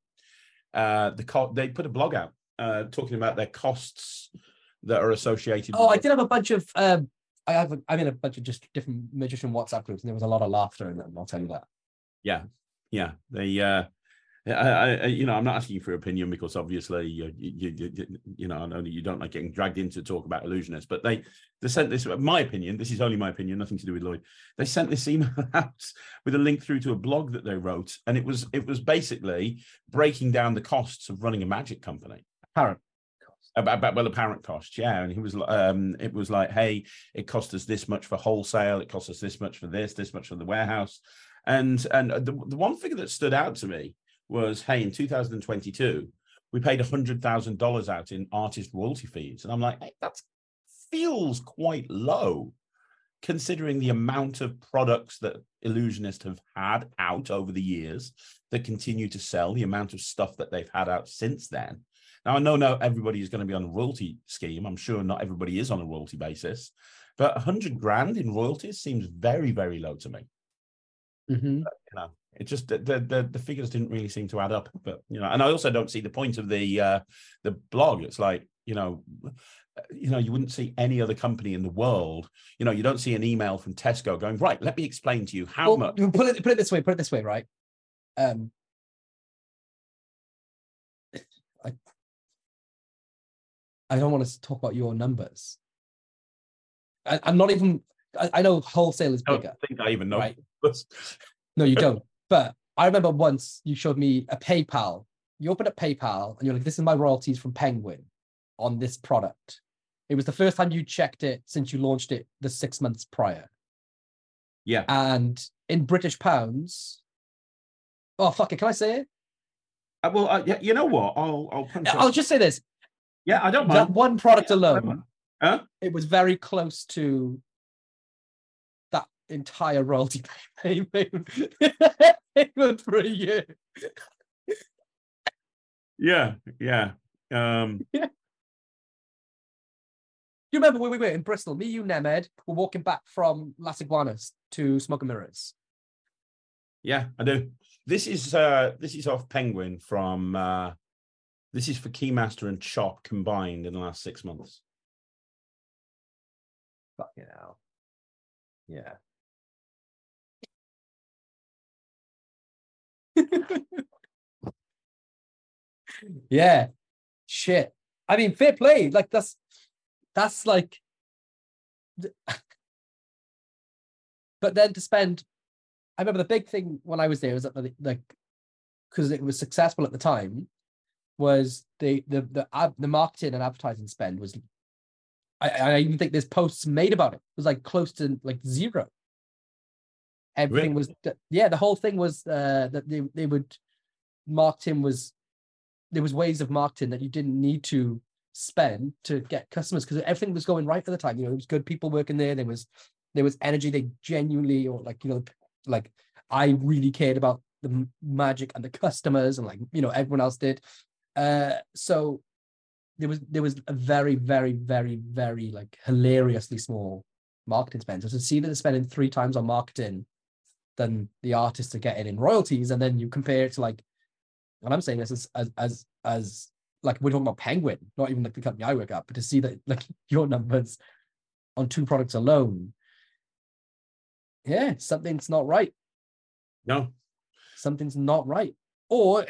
Speaker 2: they put a blog out talking about their costs that are associated.
Speaker 3: I did have a bunch of I'm in a bunch of just different magician WhatsApp groups, and there was a lot of laughter in them. I'll tell you that.
Speaker 2: Yeah. They I'm not asking you for your opinion because obviously I know you don't like getting dragged into talk about illusionists, but they sent this. My opinion, this is only my opinion, nothing to do with Lloyd. They sent this email out with a link through to a blog that they wrote, and it was basically breaking down the costs of running a magic company.
Speaker 3: Apparent cost.
Speaker 2: Apparent costs, yeah. And it was like, hey, it cost us this much for wholesale, it cost us this much for this much for the warehouse, and the one figure that stood out to me was, hey, in 2022, we paid $100,000 out in artist royalty fees. And I'm like, hey, that feels quite low, considering the amount of products that Illusionist have had out over the years that continue to sell, the amount of stuff that they've had out since then. Now, I know not everybody is going to be on a royalty scheme. I'm sure not everybody is on a royalty basis, but 100 grand in royalties seems very, very low to me.
Speaker 3: Mm-hmm.
Speaker 2: But, it just the figures didn't really seem to add up. But and I also don't see the point of the blog. It's like you wouldn't see any other company in the world. You don't see an email from Tesco going, right, let me explain to you how much.
Speaker 3: Put it this way, right? I don't want to talk about your numbers. I'm not even. I know wholesale is bigger.
Speaker 2: I think I even know.
Speaker 3: Right? No, you don't. But I remember once you showed me a PayPal. You opened up PayPal and you're like, this is my royalties from Penguin on this product. It was the first time you checked it since you launched it the 6 months prior.
Speaker 2: Yeah.
Speaker 3: And in British pounds, oh, fuck it. Can I say it?
Speaker 2: Yeah, you know what?
Speaker 3: I'll just say this.
Speaker 2: Yeah, I don't mind.
Speaker 3: That one product alone,
Speaker 2: huh?
Speaker 3: It was very close to that entire royalty payment for a year.
Speaker 2: Yeah.
Speaker 3: Yeah. You remember when we were in Bristol, me, you, Nemed, were walking back from Las Iguanas to Smoke and Mirrors?
Speaker 2: Yeah, I do. This is off Penguin from this is for Keymaster and Chop combined in the last 6 months.
Speaker 3: Fucking hell. Yeah. Yeah. Shit. I mean, fair play. Like that's like but then to spend, I remember the big thing when I was there was that like because it was successful at the time was the marketing and advertising spend was I even think there's posts made about it. It was like close to like zero. Everything was the whole thing was that they would marketing was there was ways of marketing that you didn't need to spend to get customers because everything was going right at the time. It was good people working there. There was energy. They genuinely, or like I really cared about the magic and the customers, and like everyone else did. So there was a very, very, very, very like hilariously small marketing spend. So to see that they're spending 3 times on marketing than the artists are getting in royalties, and then you compare it to like, and I'm saying this as like we're talking about Penguin, not even like the company I work at, but to see that like your numbers on 2 products alone, yeah, something's not right.
Speaker 2: No, something's
Speaker 3: not right. Or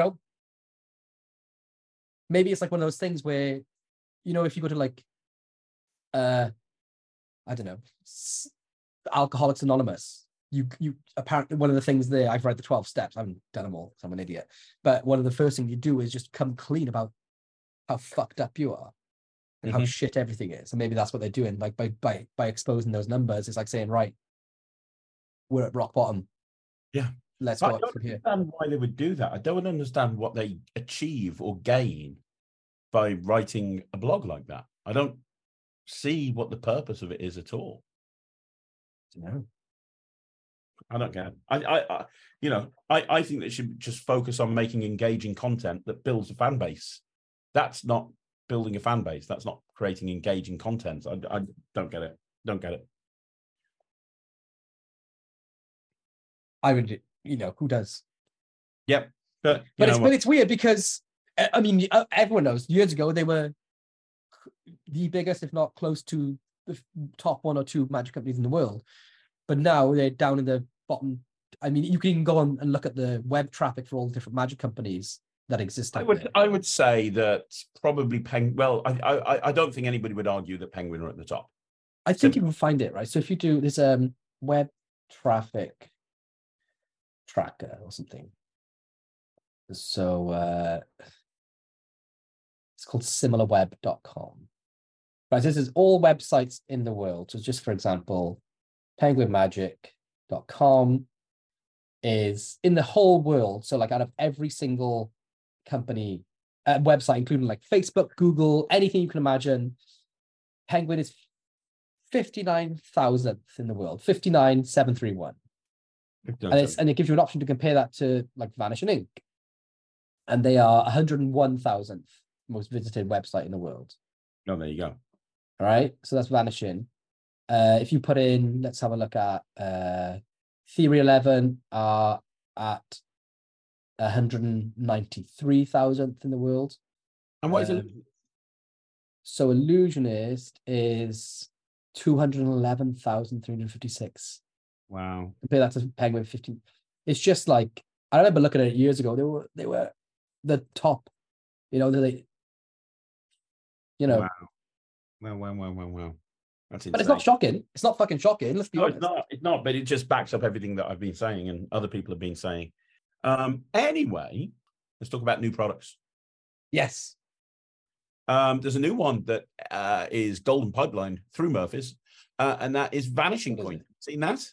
Speaker 3: maybe it's like one of those things where, if you go to like, I don't know, Alcoholics Anonymous, you apparently one of the things there, I've read the 12 steps. I haven't done them all because I'm an idiot. But one of the first things you do is just come clean about how fucked up you are and how shit everything is. And maybe that's what they're doing. Like by exposing those numbers, it's like saying, right, we're at rock bottom.
Speaker 2: Yeah.
Speaker 3: Let's go up from here.
Speaker 2: I don't understand why they would do that. I don't understand what they achieve or gain by writing a blog like that. I don't see what the purpose of it is at all.
Speaker 3: No.
Speaker 2: I don't get it. I think they should just focus on making engaging content that builds a fan base. That's not building a fan base. That's not creating engaging content. I don't get it. Don't get it.
Speaker 3: I would, who does?
Speaker 2: Yep. But
Speaker 3: it's weird because, I mean, everyone knows years ago they were the biggest, if not close to the top 1 or 2 magic companies in the world. But now they're down in the bottom I mean, you can go on and look at the web traffic for all the different Magic companies that exist out there.
Speaker 2: I would say that probably I don't think anybody would argue that Penguin are at the top.
Speaker 3: I think you can find it, right? So if you do this web traffic tracker or something. So it's called similarweb.com. Right, this is all websites in the world. So just for example, penguinmagic.com is in the whole world. So like out of every single company website, including like Facebook, Google, anything you can imagine, Penguin is 59,000th in the world, 59,731. And it gives you an option to compare that to like Vanishing Ink. And they are 101,000th most visited website in the world.
Speaker 2: Oh, there you go.
Speaker 3: All right. So that's Vanishing. If you put in, let's have a look at Theory 11 are at 193,000th in the world.
Speaker 2: And what is it?
Speaker 3: So Illusionist is 211,356.
Speaker 2: Wow.
Speaker 3: Compare that to Penguin 15. It's just like, I remember looking at it years ago. They were the top, they
Speaker 2: Wow. Wow. That's insane.
Speaker 3: But it's not shocking. It's not fucking shocking. Let's be honest.
Speaker 2: It's not. But it just backs up everything that I've been saying and other people have been saying. Anyway, let's talk about new products.
Speaker 3: Yes.
Speaker 2: There's a new one that is Golden Pipeline through Murphy's, and that is Vanishing Coin. Seen that?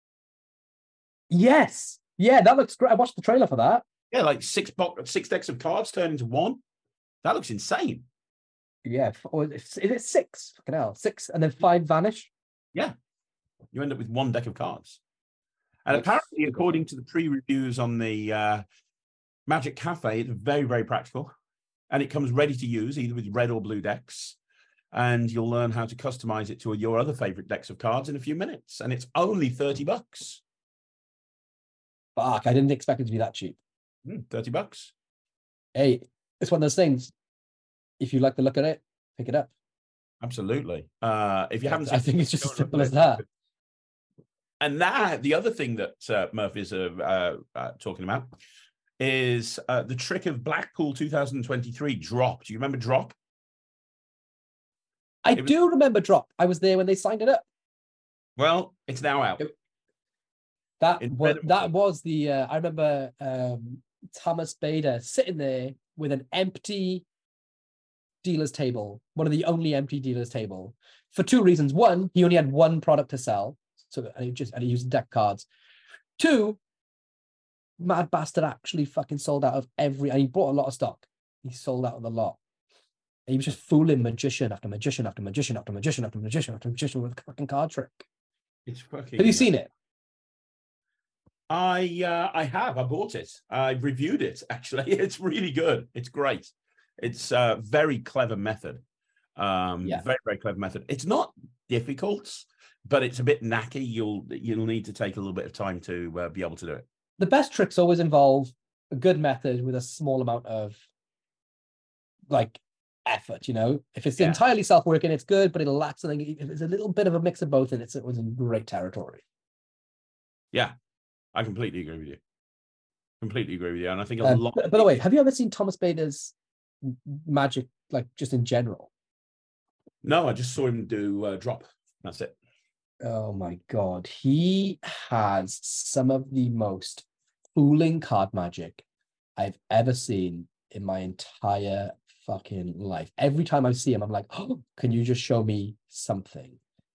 Speaker 3: Yes. Yeah, that looks great. I watched the trailer for that.
Speaker 2: Yeah, like six decks of cards turn into one. That looks insane.
Speaker 3: Yeah, or is it 6? Fucking hell, 6 and then 5 vanish.
Speaker 2: Yeah, you end up with one deck of cards. And apparently, according to the pre-reviews on the Magic Cafe, it's very, very practical. And it comes ready to use, either with red or blue decks. And you'll learn how to customize it to your other favorite decks of cards in a few minutes. And it's only $30.
Speaker 3: Fuck, I didn't expect it to be that cheap.
Speaker 2: $30.
Speaker 3: Hey, it's one of those things. If you like the look at it, pick it up.
Speaker 2: Absolutely. If you haven't,
Speaker 3: I think it's just as simple as that.
Speaker 2: And the other thing that Murphy's are talking about is the trick of Blackpool 2023 Drop. Do you remember Drop?
Speaker 3: I do remember Drop. I was there when they signed it up.
Speaker 2: Well, it's now out.
Speaker 3: That was the I remember Thomas Bader sitting there with an empty dealer's table, one of the only empty dealer's table, for 2 reasons. One, he only had one product to sell, and he used deck cards. 2, Mad Bastard actually fucking sold out of and he bought a lot of stock. He sold out of the lot. And he was just fooling magician after magician after magician after magician after magician after magician with a fucking card trick.
Speaker 2: It's fucking.
Speaker 3: Have you seen it?
Speaker 2: I have. I bought it. I reviewed it, actually. It's really good. It's great. It's a very clever method. Very, very clever method. It's not difficult, but it's a bit knacky. You'll need to take a little bit of time to be able to do it.
Speaker 3: The best tricks always involve a good method with a small amount of effort. If it's entirely self-working, it's good, but it'll lack something. If it's a little bit of a mix of both, and it was in great territory.
Speaker 2: Yeah, I completely agree with you. And I think a lot.
Speaker 3: By the way, have you ever seen Thomas Bader's magic, just in general?
Speaker 2: No, I just saw him do Drop. That's it.
Speaker 3: Oh my God. He has some of the most fooling card magic I've ever seen in my entire fucking life. Every time I see him, I'm like, oh, can you just show me something?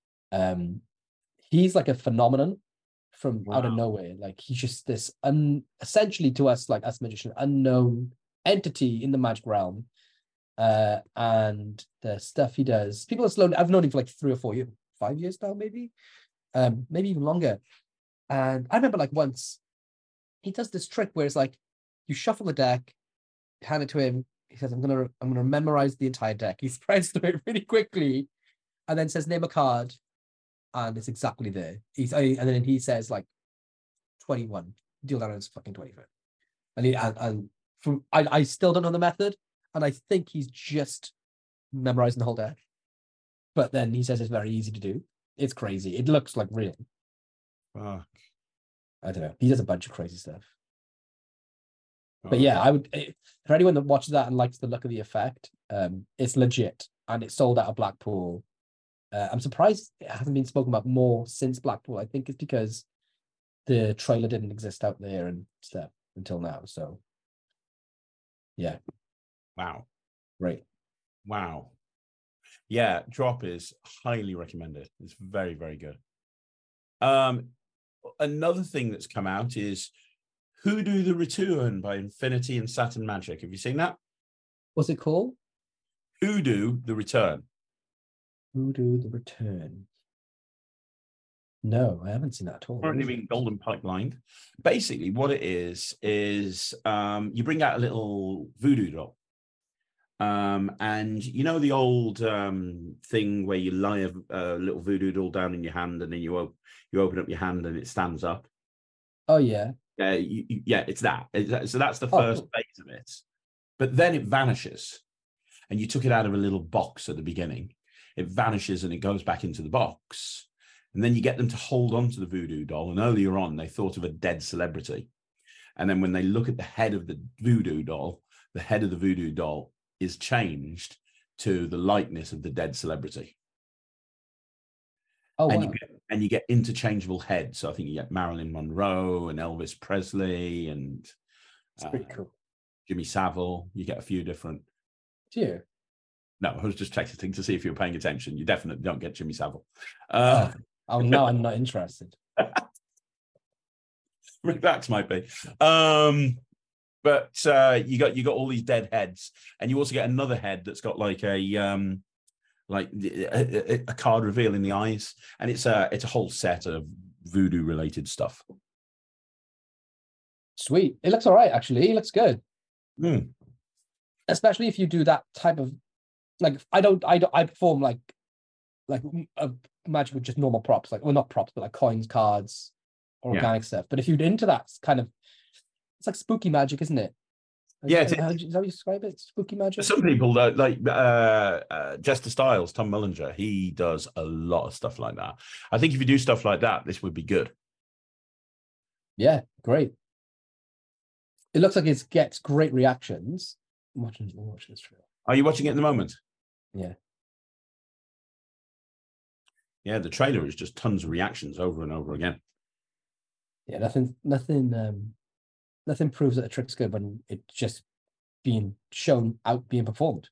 Speaker 3: He's like a phenomenon from out of nowhere. He's just this essentially to us, us magician, unknown entity in the magic realm. And the stuff he does, people are slowly, I've known him for 3 or 4 years, 5 years now, maybe even longer. And I remember once he does this trick where it's you shuffle the deck, hand it to him. He says, I'm gonna memorize the entire deck. He spreads through it really quickly, and then says, name a card, and it's exactly there. And then he says 21. Deal down is fucking 25. And I still don't know the method, and I think he's just memorizing the whole deck. But then he says it's very easy to do. It's crazy. It looks like real.
Speaker 2: Fuck.
Speaker 3: I don't know. He does a bunch of crazy stuff. But yeah, I would, for anyone that watches that and likes the look of the effect, it's legit, and it sold out of Blackpool. I'm surprised it hasn't been spoken about more since Blackpool. I think it's because the trailer didn't exist out there and stuff until now. So yeah.
Speaker 2: Wow.
Speaker 3: Right.
Speaker 2: Wow. Yeah, Drop is highly recommended. It's very, very good. Another thing that's come out is Hoodoo the Return by Infinity and Saturn Magic. Have you seen that?
Speaker 3: What's it called?
Speaker 2: Hoodoo the Return.
Speaker 3: Hoodoo the Return. No, I haven't seen that at all.
Speaker 2: Currently being golden pipelined. Basically, what it is you bring out a little voodoo doll. And you know the old thing where you lie a little voodoo doll down in your hand, and then you open up your hand and it stands up.
Speaker 3: Oh yeah.
Speaker 2: Yeah, it's that. So that's the first phase of it. But then it vanishes, and you took it out of a little box at the beginning. It vanishes and it goes back into the box. And then you get them to hold on to the voodoo doll. And earlier on, they thought of a dead celebrity. And then when they look at the head of the voodoo doll, the head of the voodoo doll is changed to the likeness of the dead celebrity.
Speaker 3: Oh,
Speaker 2: and
Speaker 3: wow.
Speaker 2: you get interchangeable heads. So I think you get Marilyn Monroe and Elvis Presley and
Speaker 3: It's pretty cool.
Speaker 2: Jimmy Savile. You get a few different.
Speaker 3: Do you?
Speaker 2: No, I was just checking to see if you were paying attention. You definitely don't get Jimmy Savile.
Speaker 3: Oh, no, I'm not interested.
Speaker 2: Rick Dax might be. But you got all these dead heads, and you also get another head that's got like a card reveal in the eyes, and it's a whole set of voodoo related stuff.
Speaker 3: Sweet. It looks all right, actually. It looks good.
Speaker 2: Mm.
Speaker 3: Especially if you do that type of, like, I perform like a magic with just normal props, like, well, not props, but like coins, cards, organic stuff. But if you're into that kind of, it's like spooky magic, isn't it?
Speaker 2: Yeah,
Speaker 3: is that how you describe it? Spooky magic.
Speaker 2: Some people like Jester Styles, Tom Mullinger. He does a lot of stuff like that. I think if you do stuff like that, this would be good.
Speaker 3: Yeah, great. It looks like it gets great reactions. I'm watching this trailer.
Speaker 2: Are you watching it at the moment?
Speaker 3: Yeah.
Speaker 2: Yeah, the trailer is just tons of reactions over and over again.
Speaker 3: Yeah, nothing proves that a trick's good when it's just being shown out, being performed.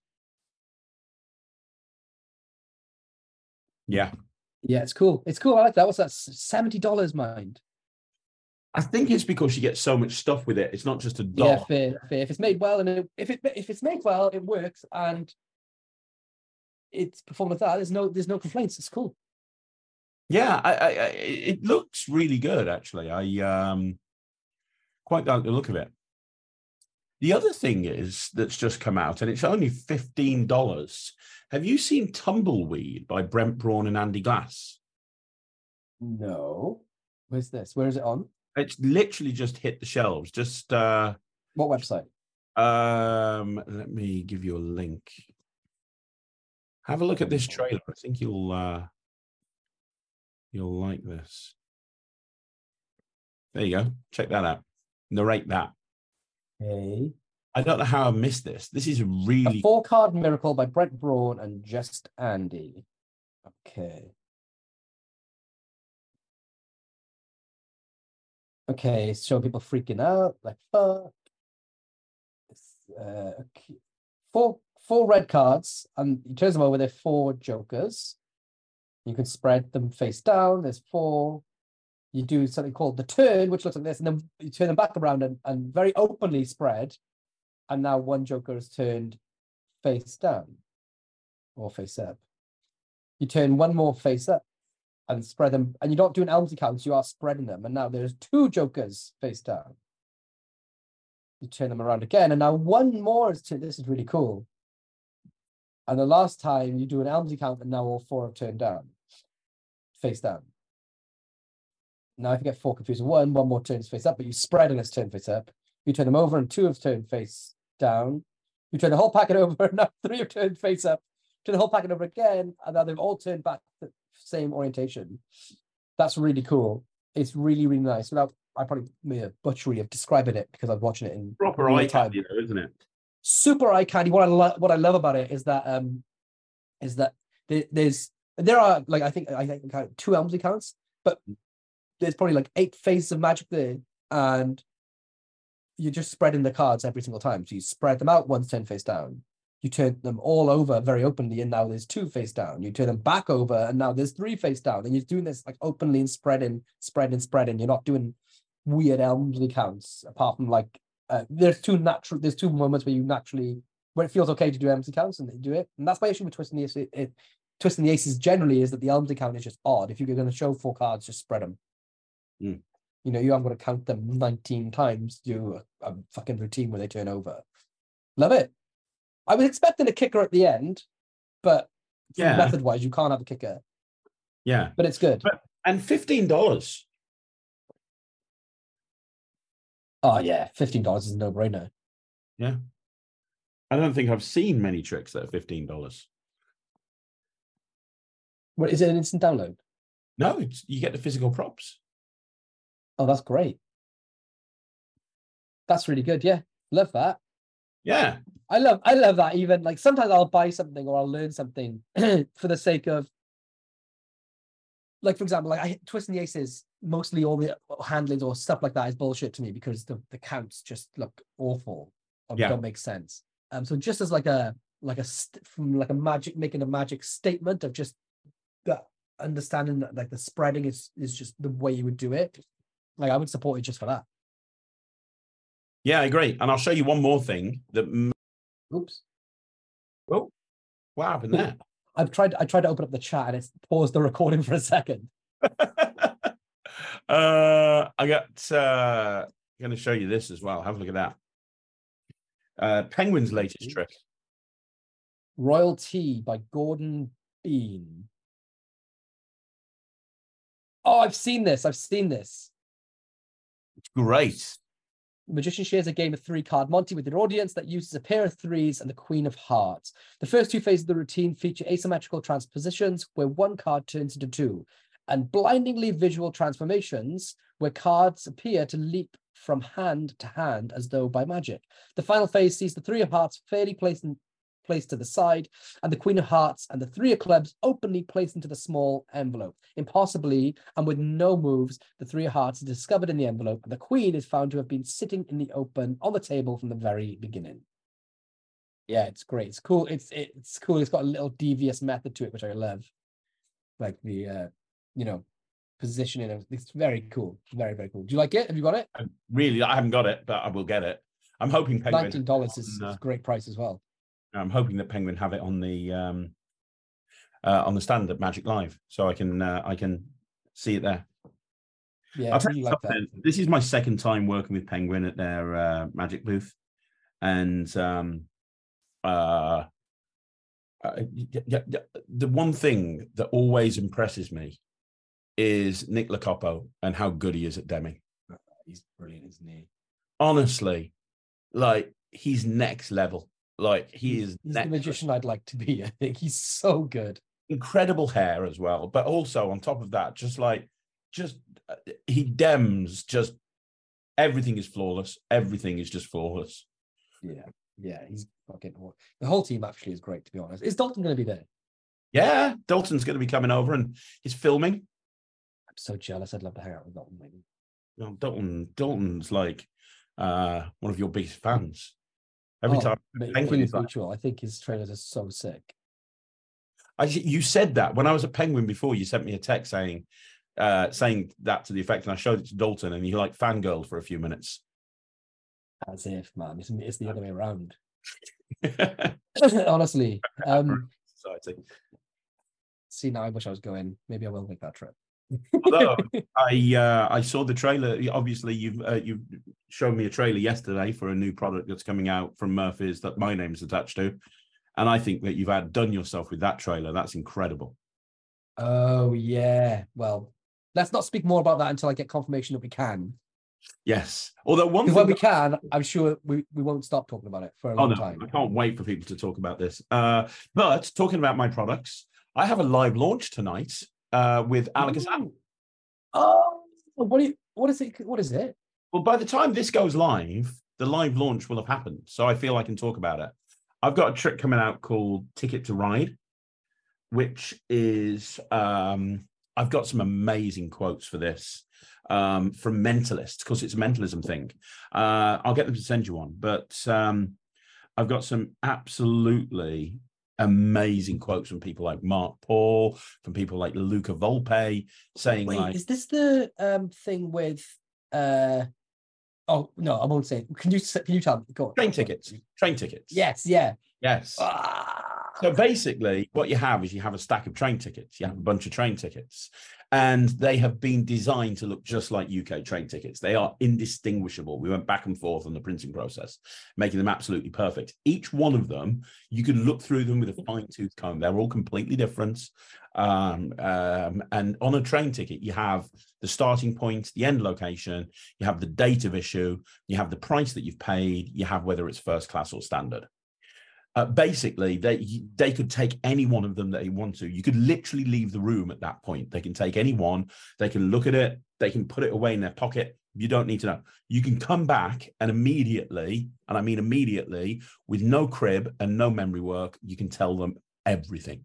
Speaker 2: Yeah.
Speaker 3: Yeah, it's cool. It's cool. I like that. What's that? $70, mind.
Speaker 2: I think it's because you get so much stuff with it. It's not just a doll.
Speaker 3: Yeah, fair. If it's made well, and if it's made well, it works, and it's performed like that. There's no complaints. It's cool.
Speaker 2: Yeah, it looks really good, actually. I quite like the look of it. The other thing that's just come out, and it's only $15. Have you seen Tumbleweed by Brent Braun and Andy Glass?
Speaker 3: No. Where's this? Where is it on?
Speaker 2: It's literally just hit the shelves. Just
Speaker 3: what website?
Speaker 2: Let me give you a link. Have a look at this trailer. I think you'll like this. There you go. Check that out. Narrate that.
Speaker 3: Okay.
Speaker 2: I don't know how I missed this. This is really
Speaker 3: A 4-card miracle by Brent Braun and Just Andy. Okay. Okay, it's showing people freaking out like fuck. Okay. Four red cards, and you turn them over. They're 4 jokers. You can spread them face down. There's 4. You do something called the turn, which looks like this, and then you turn them back around and very openly spread. And now 1 joker is turned face down or face up. You turn 1 more face up and spread them, and you don't do an Elmsy count, you are spreading them. And now there's 2 jokers face down. You turn them around again, and now 1 more is turned. This is really cool. And the last time you do an Elmsy count, and now all 4 have turned down, face down. Now if you get 4 confused, 1 more turns face up, but you spread and it's turned face up. You turn them over, and 2 have turned face down. You turn the whole packet over, and now 3 have turned face up. Turn the whole packet over again, and now they've all turned back to the same orientation. That's really cool. It's really, really nice. Without I probably made a butchery of describing it because I'm watching it in
Speaker 2: Proper
Speaker 3: real
Speaker 2: eye
Speaker 3: time.
Speaker 2: candy, though, isn't it?
Speaker 3: Super eye candy. What I love about it is that there are like I think two Elmsley counts, but there's probably like 8 phases of Magic there, and you're just spreading the cards every single time. So you spread them out once, turn face down. You turn them all over very openly, and now there's 2 face down. You turn them back over, and now there's 3 face down. And you're doing this like openly and spreading. You're not doing weird Elmsley counts, apart from like there's two moments where it feels okay to do Elmsley counts, and they do it. And that's my issue with twisting the aces. Twisting the aces generally is that the Elmsley count is just odd. If you're going to show 4 cards, just spread them.
Speaker 2: Mm.
Speaker 3: You know, you aren't going to count them 19 times, do a fucking routine where they turn over. Love it. I was expecting a kicker at the end, but method-wise, you can't have a kicker.
Speaker 2: Yeah.
Speaker 3: But it's good.
Speaker 2: And $15.
Speaker 3: Oh, yeah. $15 is a no-brainer.
Speaker 2: Yeah. I don't think I've seen many tricks that are $15.
Speaker 3: What, is it an instant download?
Speaker 2: No, you get the physical props.
Speaker 3: Oh, that's great. That's really good. Yeah. Love that.
Speaker 2: Yeah.
Speaker 3: I love that. Even like sometimes I'll buy something or I'll learn something for the sake of, like, for example, like twisting the aces, mostly all the handlings or stuff like that is bullshit to me because the counts just look awful or don't make sense. So just as making a magic statement of just that understanding that like the spreading is just the way you would do it. Like I would support it just for that.
Speaker 2: Yeah, I agree. And I'll show you one more thing that.
Speaker 3: Oops.
Speaker 2: Oh, what happened there?
Speaker 3: I tried to open up the chat and it's paused the recording for a second.
Speaker 2: I'm going to show you this as well. Have a look at that. Penguin's latest trick.
Speaker 3: Royal Tea by Gordon Bean. Oh, I've seen this.
Speaker 2: It's great.
Speaker 3: The magician shares a game of 3-card Monty with an audience that uses a pair of 3s and the Queen of Hearts. The first 2 phases of the routine feature asymmetrical transpositions where 1 card turns into 2, and blindingly visual transformations where cards appear to leap from hand to hand as though by magic. The final phase sees the 3 of Hearts fairly placed to the side, and the Queen of Hearts and the 3 of Clubs openly placed into the small envelope. Impossibly, and with no moves, the 3 of Hearts is discovered in the envelope, and the Queen is found to have been sitting in the open on the table from the very beginning. Yeah, it's great. It's cool. It's cool. It's got a little devious method to it, which I love. Like the positioning of it's very cool. Very, very cool. Do you like it? Have you got it?
Speaker 2: I haven't got it, but I will get it. I'm hoping Penguin.
Speaker 3: $19 is a great price as well.
Speaker 2: I'm hoping that Penguin have it on the stand at Magic Live, so I can see it there.
Speaker 3: Yeah,
Speaker 2: I'll tell you
Speaker 3: like
Speaker 2: something. This is my second time working with Penguin at their Magic booth, and the one thing that always impresses me is Nick Locopo and how good he is at Deming.
Speaker 3: He's brilliant, isn't he?
Speaker 2: Honestly, like he's next level. Like he's
Speaker 3: the magician I'd like to be. I think he's so good.
Speaker 2: Incredible hair as well, but also on top of that, he dems just everything is flawless. Everything is just flawless.
Speaker 3: Yeah, he's fucking. The whole team actually is great, to be honest. Is Dalton going to be there?
Speaker 2: Yeah, Dalton's going to be coming over and he's filming.
Speaker 3: I'm so jealous. I'd love to hang out with Dalton. Maybe.
Speaker 2: No, Dalton's like one of your biggest fans. Every time Penguin is
Speaker 3: mutual. I think his trailers are so sick.
Speaker 2: You said that when I was at Penguin before. You sent me a text saying that to the effect, and I showed it to Dalton, and he like fangirled for a few minutes.
Speaker 3: As if, man, it's the other way around. Honestly, see, now I wish I was going. Maybe I will make that trip.
Speaker 2: Although I saw the trailer. Obviously, you've shown me a trailer yesterday for a new product that's coming out from Murphy's that my name's attached to, and I think that you've outdone yourself with that trailer. That's incredible.
Speaker 3: Oh yeah. Well, let's not speak more about that until I get confirmation that we can.
Speaker 2: Yes. Although when
Speaker 3: we can, I'm sure we won't stop talking about it for a long time.
Speaker 2: I can't wait for people to talk about this. But talking about my products, I have a live launch tonight with Alakazam.
Speaker 3: Oh, What is it? What is it?
Speaker 2: Well, by the time this goes live, the live launch will have happened. So I feel I can talk about it. I've got a trick coming out called Ticket to Ride, which is, I've got some amazing quotes for this from mentalists, because it's a mentalism thing. I'll get them to send you one, but I've got some absolutely amazing quotes from people like Mark Paul, from people like Luca Volpe, saying
Speaker 3: is this the thing with oh no, I won't say it. Can you tell me? Go on.
Speaker 2: Train tickets.
Speaker 3: Yes, yeah.
Speaker 2: Yes. So basically, what you have is you have a stack of train tickets. You have a bunch of train tickets, and they have been designed to look just like UK train tickets. They are indistinguishable. We went back and forth on the printing process, making them absolutely perfect. Each one of them, you can look through them with a fine-tooth comb. They're all completely different. And on a train ticket, you have the starting point, the end location, you have the date of issue, you have the price that you've paid, you have whether it's first class or standard. Basically, they could take any one of them that they want to. You could literally leave the room at that point. They can take any one. They can look at it. They can put it away in their pocket. You don't need to know. You can come back and immediately, and I mean immediately, with no crib and no memory work, you can tell them everything.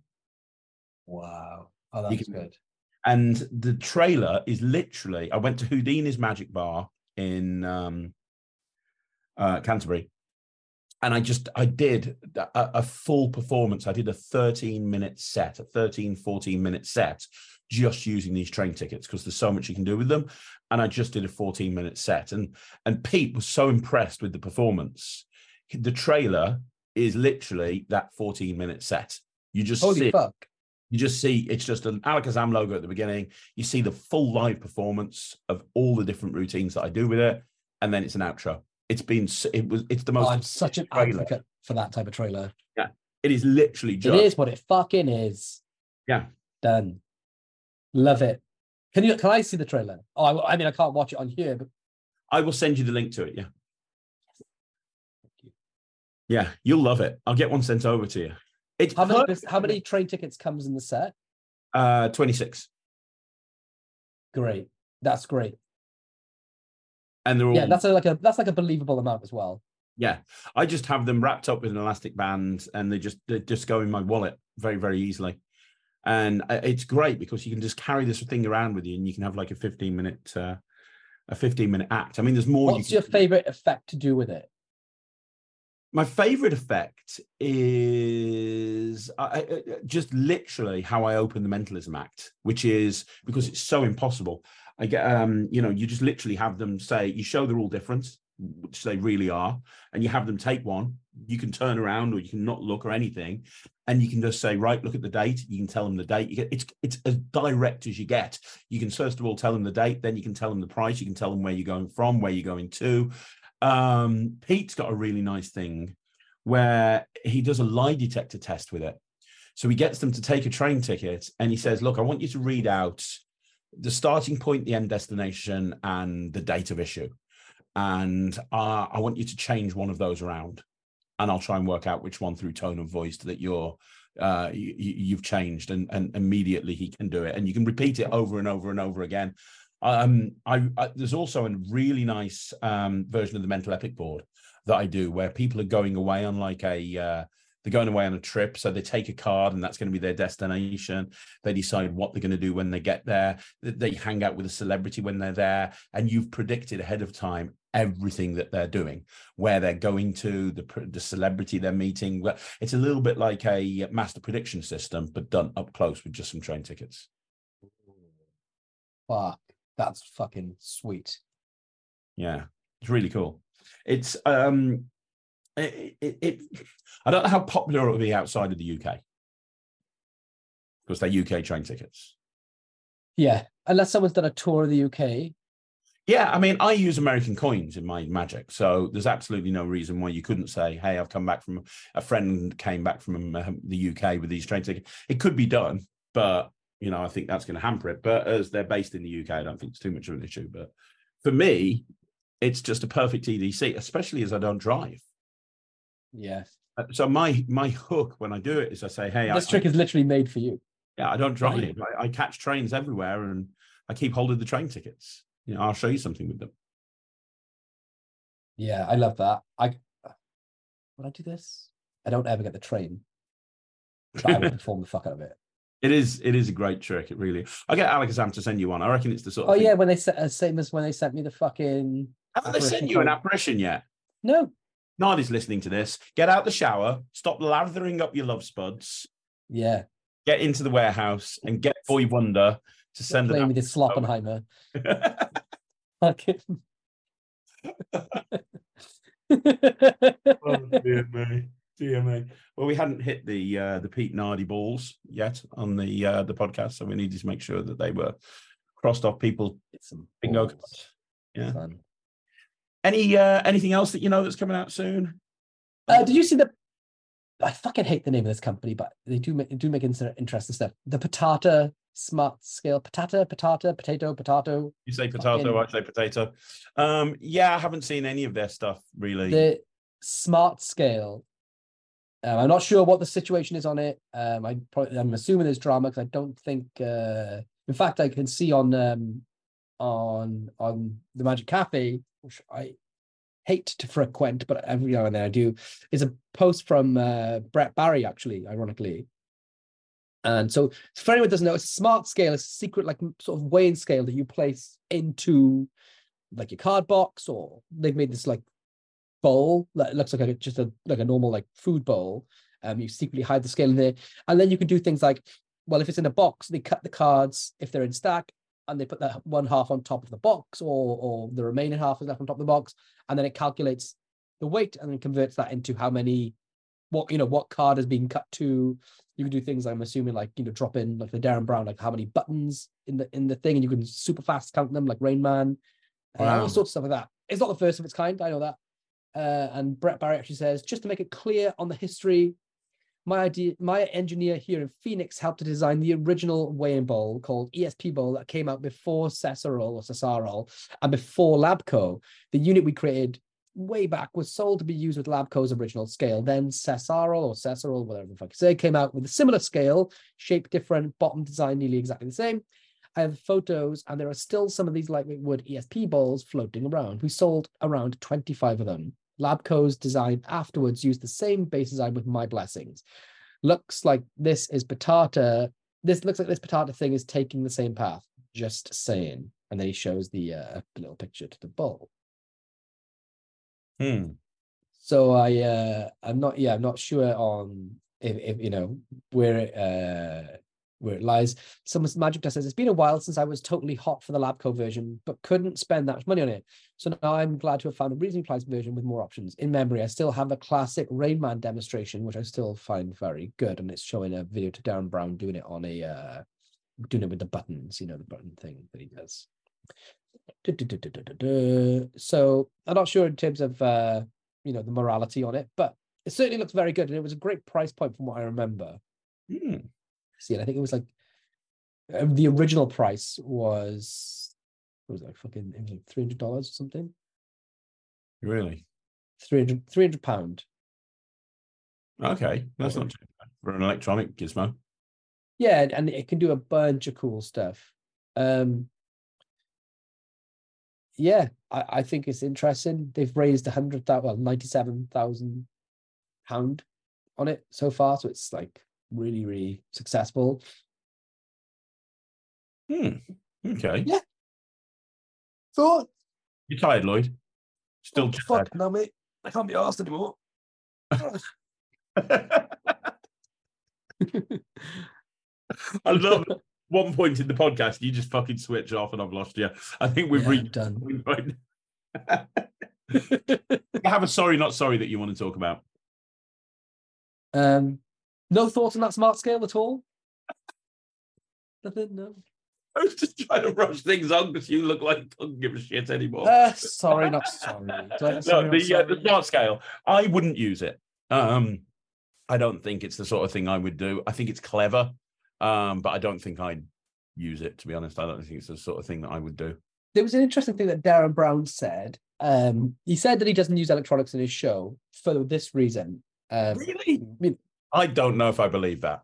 Speaker 3: Wow. Oh, that's good.
Speaker 2: And the trailer is literally, I went to Houdini's Magic Bar in Canterbury. And I did a full performance. I did a 13-minute set, a 14-minute set, just using these train tickets, because there's so much you can do with them. And I just did a 14-minute set. And Pete was so impressed with the performance. The trailer is literally that 14-minute set. You just
Speaker 3: Holy fuck.
Speaker 2: You just see, it's just an Alakazam logo at the beginning. You see the full live performance of all the different routines that I do with it. And then it's an outro. It's the most.
Speaker 3: I'm such an advocate for that type of trailer.
Speaker 2: Yeah, it is literally just.
Speaker 3: It is what it fucking is.
Speaker 2: Yeah,
Speaker 3: done. Love it. Can I see the trailer? Oh, I mean, I can't watch it on here, but
Speaker 2: I will send you the link to it. Yeah.
Speaker 3: Thank you.
Speaker 2: Yeah, you'll love it. I'll get one sent over to you. It's
Speaker 3: how many train tickets comes in the set?
Speaker 2: 26.
Speaker 3: Great. That's great.
Speaker 2: And they're all,
Speaker 3: that's like a believable amount as well.
Speaker 2: Yeah, I just have them wrapped up with an elastic band, and they just go in my wallet very, very easily. And it's great because you can just carry this thing around with you, and you can have like a 15-minute act. I mean, there's more.
Speaker 3: What's your favorite effect to do with it?
Speaker 2: My favorite effect is just literally how I open the mentalism act, which is because it's so impossible. I get, you just literally have them say, you show they're all different, which they really are, and you have them take one. You can turn around, or you can not look or anything, and you can just say, right, look at the date. You can tell them the date. It's as direct as you get. You can first of all tell them the date, then you can tell them the price. You can tell them where you're going from, where you're going to. Pete's got a really nice thing where he does a lie detector test with it. So he gets them to take a train ticket, and he says, look, I want you to read out the starting point, the end destination, and the date of issue. And I want you to change one of those around, and I'll try and work out which one through tone of voice that you've changed. And immediately he can do it. And you can repeat it over and over and over again. There's also a really nice version of the Mental Epic board that I do, where people are going away on they're going away on a trip. So they take a card, and that's going to be their destination. They decide what they're going to do when they get there. They hang out with a celebrity when they're there, and you've predicted ahead of time everything that they're doing, where they're going to, the celebrity they're meeting. It's a little bit like a master prediction system, but done up close with just some train tickets.
Speaker 3: Fuck, that's fucking sweet.
Speaker 2: Yeah, it's really cool. It's I don't know how popular it will be outside of the UK, because they're UK train tickets.
Speaker 3: Yeah, unless someone's done a tour of the UK.
Speaker 2: Yeah, I mean, I use American coins in my magic, so there's absolutely no reason why you couldn't say, hey, I've come back from, a friend came back from the UK with these train tickets. It could be done, but, I think that's going to hamper it. But as they're based in the UK, I don't think it's too much of an issue. But for me, it's just a perfect EDC, especially as I don't drive.
Speaker 3: Yeah.
Speaker 2: So my hook when I do it is I say, hey,
Speaker 3: this trick is literally made for you.
Speaker 2: Yeah, I don't drive. I catch trains everywhere, and I keep holding the train tickets. I'll show you something with them.
Speaker 3: Yeah, I love that. Would I do this? I don't ever get the train. But I would perform the fuck out of it.
Speaker 2: It is a great trick. It really is. I'll get Alakazam to send you one. I reckon it's the sort of
Speaker 3: Oh
Speaker 2: thing.
Speaker 3: yeah, when they same as when they sent me the fucking.
Speaker 2: Haven't they sent you an apparition yet?
Speaker 3: No.
Speaker 2: Nardi's listening to this. Get out the shower. Stop lathering up your love spuds.
Speaker 3: Yeah.
Speaker 2: Get into the warehouse and get Boy Wonder to send
Speaker 3: Playing
Speaker 2: an
Speaker 3: with his Sloppenheimer.
Speaker 2: Oh, dear me. Dear me. Well, we hadn't hit the Pete Nardi balls yet on the podcast, so we needed to make sure that they were crossed off people.
Speaker 3: It's some
Speaker 2: bingo.
Speaker 3: balls.
Speaker 2: Yeah.
Speaker 3: Fun.
Speaker 2: Anything else that you know that's coming out soon?
Speaker 3: Did you see the? I fucking hate the name of this company, but they do make interesting stuff. The Patata Smart Scale, potato.
Speaker 2: You say potato, I say potato. Yeah, I haven't seen any of their stuff really.
Speaker 3: The Smart Scale. I'm not sure what the situation is on it. I'm assuming there's drama because I don't think. In fact, I can see on the Magic Cafe, which I hate to frequent, but every now and then I do, is a post from Brett Barry, actually, ironically. And so for anyone who doesn't know, it's a smart scale. It's a secret, like, sort of weighing scale that you place into like your card box, or they've made this like bowl that looks like just a normal like food bowl. You secretly hide the scale in there, and then you can do things like, well, if it's in a box, they cut the cards if they're in stack, and they put that one half on top of the box, or the remaining half is left on top of the box, and then it calculates the weight and then converts that into how many, what card is being cut to. You can do things, I'm assuming, like, drop in like the Darren Brown, like how many buttons in the thing, and you can super fast count them, like Rain Man.
Speaker 2: Wow.
Speaker 3: All sorts of stuff like that. It's not the first of its kind, I know that. And Brett Barry actually says, just to make it clear on the history, my engineer here in Phoenix helped to design the original weighing bowl called ESP Bowl that came out before Cesarol and before Labco. The unit we created way back was sold to be used with Labco's original scale. Then Cesarol, whatever the fuck you say, came out with a similar scale, shape different, bottom design nearly exactly the same. I have photos, and there are still some of these lightweight wood ESP bowls floating around. We sold around 25 of them. Labco's design afterwards used the same base design with my blessings. Looks like this Patata thing is taking the same path. Just saying. And then he shows the little picture to the bowl. So I'm not sure on if where it lies. Someone's Magic Dust says, it's been a while since I was totally hot for the Labco version, but couldn't spend that much money on it. So now I'm glad to have found a reasonably priced version with more options. In memory, I still have the classic Rain Man demonstration, which I still find very good. And it's showing a video to Darren Brown doing it on doing it with the buttons, the button thing that he does. So I'm not sure in terms of the morality on it, but it certainly looks very good. And it was a great price point from what I remember. See, and I think it was like the original price was, what was it, fucking, it was like $300 or something.
Speaker 2: Really?
Speaker 3: 300 pound.
Speaker 2: Okay, that's not too bad for an electronic gizmo.
Speaker 3: Yeah, and it can do a bunch of cool stuff. Yeah, I think it's interesting. They've raised £97,000 on it so far, so it's like really, really successful.
Speaker 2: Okay.
Speaker 3: Yeah. So
Speaker 2: You tired, Lloyd? Still
Speaker 3: fuck now, mate. I can't be asked anymore.
Speaker 2: I love it. One point in the podcast, you just fucking switch off and I've lost you. I think we've reached
Speaker 3: done.
Speaker 2: Have a sorry, not sorry that you want to talk about.
Speaker 3: No thoughts on that smart scale at all? Nothing, no.
Speaker 2: I was just trying to rush things on because you look like you don't give a shit anymore.
Speaker 3: Sorry, not sorry.
Speaker 2: The smart scale, I wouldn't use it. I don't think it's the sort of thing I would do. I think it's clever, but I don't think I'd use it, to be honest. I don't think it's the sort of thing that I would do.
Speaker 3: There was an interesting thing that Darren Brown said. He said that he doesn't use electronics in his show for this reason.
Speaker 2: Really? I don't know if I believe that.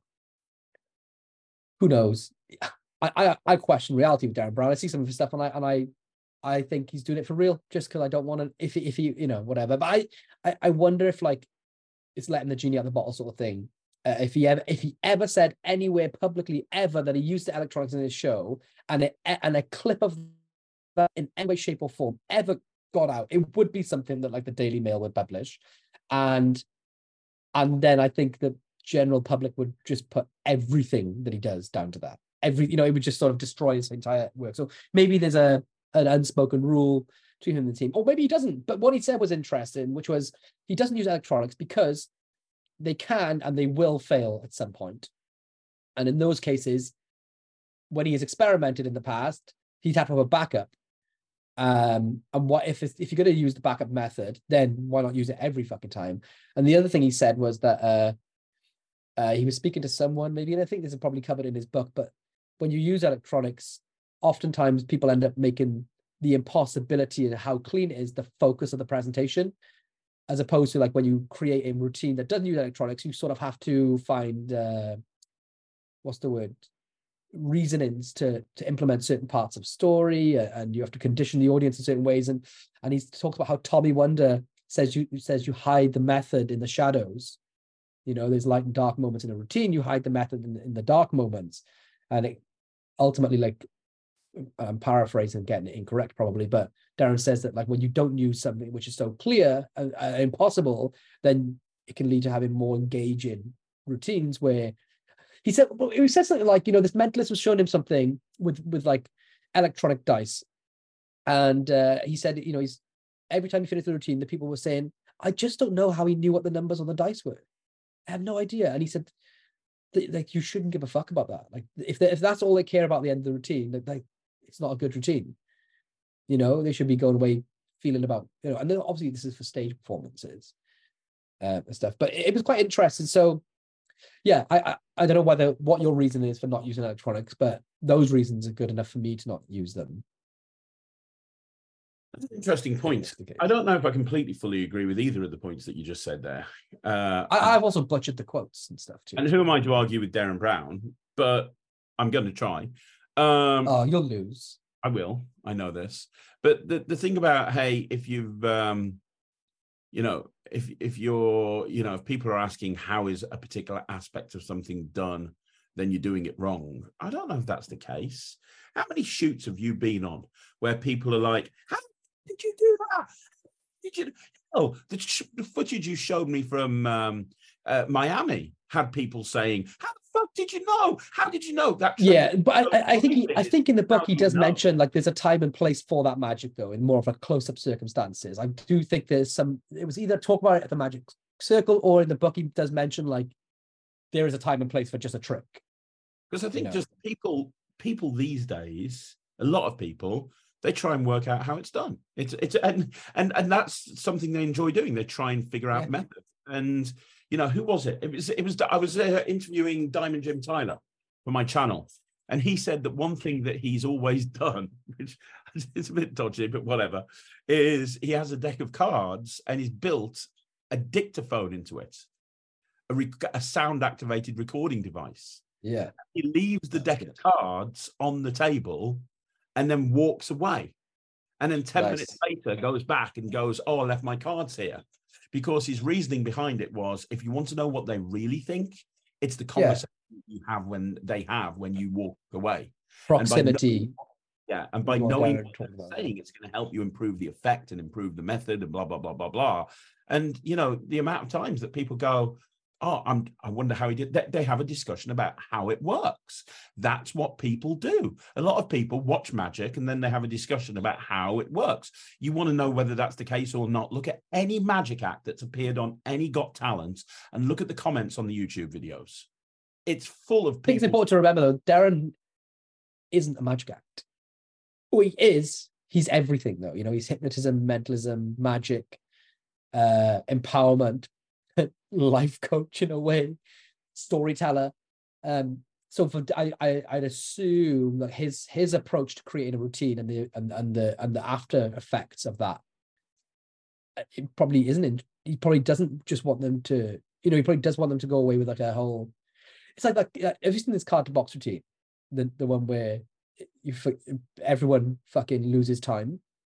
Speaker 3: Who knows? I question reality with Darren Brown. I see some of his stuff and I I think he's doing it for real, just because I don't want to, if he, you know, whatever. But I wonder if like it's letting the genie out of the bottle sort of thing. If he ever said anywhere publicly ever that he used the electronics in his show, and a clip of that in any way, shape, or form ever got out, it would be something that like the Daily Mail would publish, and then I think the general public would just put everything that he does down to that. You know, it would just sort of destroy his entire work. So maybe there's an unspoken rule between him and the team, or maybe he doesn't. But what he said was interesting, which was he doesn't use electronics because they can and they will fail at some point. And in those cases, when he has experimented in the past, he'd have to have a backup. And what if you're going to use the backup method, then why not use it every fucking time? And the other thing he said was that he was speaking to someone, maybe, and I think this is probably covered in his book, but when you use electronics, oftentimes people end up making the impossibility and how clean it is the focus of the presentation, as opposed to like when you create a routine that doesn't use electronics, you sort of have to find reasonings to implement certain parts of story, and you have to condition the audience in certain ways. And he talks about how Tommy Wonder says you hide the method in the shadows. You know, there's light and dark moments in a routine. You hide the method in the dark moments, and it ultimately, like, I'm paraphrasing, getting it incorrect probably, but Darren says that like when you don't use something which is so clear and impossible, then it can lead to having more engaging routines. Where he said something like, you know, this mentalist was showing him something with like electronic dice, and he said, you know, he's every time he finished the routine, the people were saying, I just don't know how he knew what the numbers on the dice were. I have no idea. And he said, like, you shouldn't give a fuck about that. Like, if that's all they care about at the end of the routine, like it's not a good routine. You know, they should be going away feeling about, you know, and then obviously this is for stage performances and stuff. But it was quite interesting. So yeah, I don't know what your reason is for not using electronics, but those reasons are good enough for me to not use them.
Speaker 2: That's an interesting point. I don't know if I completely fully agree with either of the points that you just said there.
Speaker 3: I've also butchered the quotes and stuff too.
Speaker 2: And who am I to argue with Darren Brown? But I'm going to try.
Speaker 3: You'll lose.
Speaker 2: I will. I know this. But the thing about, hey, if you've, you know, if you're, you know, if people are asking how is a particular aspect of something done, then you're doing it wrong. I don't know if that's the case. How many shoots have you been on where people are like, how did you do that? Did you? Oh, the footage you showed me from Miami had people saying, how the fuck did you know? How did you know that?
Speaker 3: Yeah, but I think in the book he does mention like there's a time and place for that magic though, in more of a close-up circumstances. I do think there's some. It was either talk about it at the Magic Circle or in the book he does mention like there is a time and place for just a trick.
Speaker 2: Because I think just people these days, a lot of people, they try and work out how it's done. And that's something they enjoy doing. They try and figure out methods. And you know, who was it? It was. I was interviewing Diamond Jim Tyler for my channel, and he said that one thing that he's always done, which is a bit dodgy, but whatever, is he has a deck of cards and he's built a dictaphone into it, a sound-activated recording device.
Speaker 3: Yeah,
Speaker 2: he leaves the deck of cards on the table and then walks away. And then 10 minutes later goes back and goes, oh, I left my cards here. Because his reasoning behind it was, if you want to know what they really think, it's the conversation you have when you walk away.
Speaker 3: Proximity.
Speaker 2: And by knowing what they're saying, it's going to help you improve the effect and improve the method and blah, blah, blah, blah, blah. And, you know, the amount of times that people go, oh, I wonder how he did that. They have a discussion about how it works. That's what people do. A lot of people watch magic and then they have a discussion about how it works. You want to know whether that's the case or not. Look at any magic act that's appeared on any Got Talent and look at the comments on the YouTube videos. It's full of people.
Speaker 3: I think it's important to remember, though, Darren isn't a magic act. Oh, he is. He's everything, though. You know, he's hypnotism, mentalism, magic, empowerment, life coach in a way, storyteller. So I'd assume that his approach to creating a routine and the after effects of that, it probably isn't. He probably doesn't just want them to, you know, he probably does want them to go away with like a whole. It's like have you seen this card to box routine, the one where everyone fucking loses time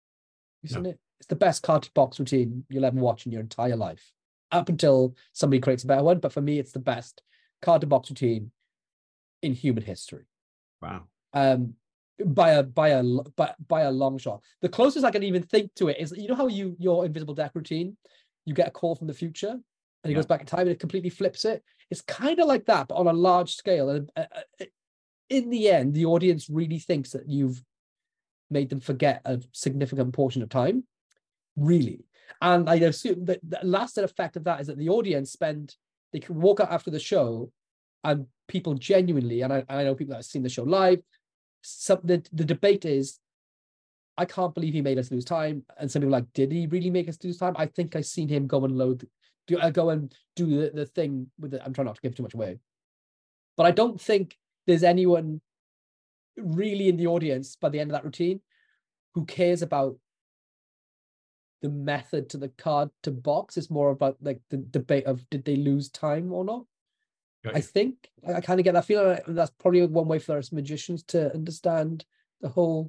Speaker 3: You've seen it? It's the best card to box routine you'll ever watch in your entire life, up until somebody creates a better one. But for me, it's the best card to box routine in human history.
Speaker 2: Wow.
Speaker 3: By a long shot. The closest I can even think to it is, you know how your invisible deck routine, you get a call from the future and he goes back in time and it completely flips it. It's kind of like that, but on a large scale. And in the end, the audience really thinks that you've made them forget a significant portion of time, really. And I assume that the lasting effect of that is that the audience they can walk out after the show, and people genuinely, and I know people that have seen the show live, the debate is, I can't believe he made us lose time. And some people are like, did he really make us lose time? I think I've seen him go and do the thing with it. I'm trying not to give too much away, but I don't think there's anyone really in the audience by the end of that routine who cares about the method to the card to box. It's more about like the debate of, did they lose time or not? I think I kind of get that feeling. That's probably one way for us magicians to understand the whole,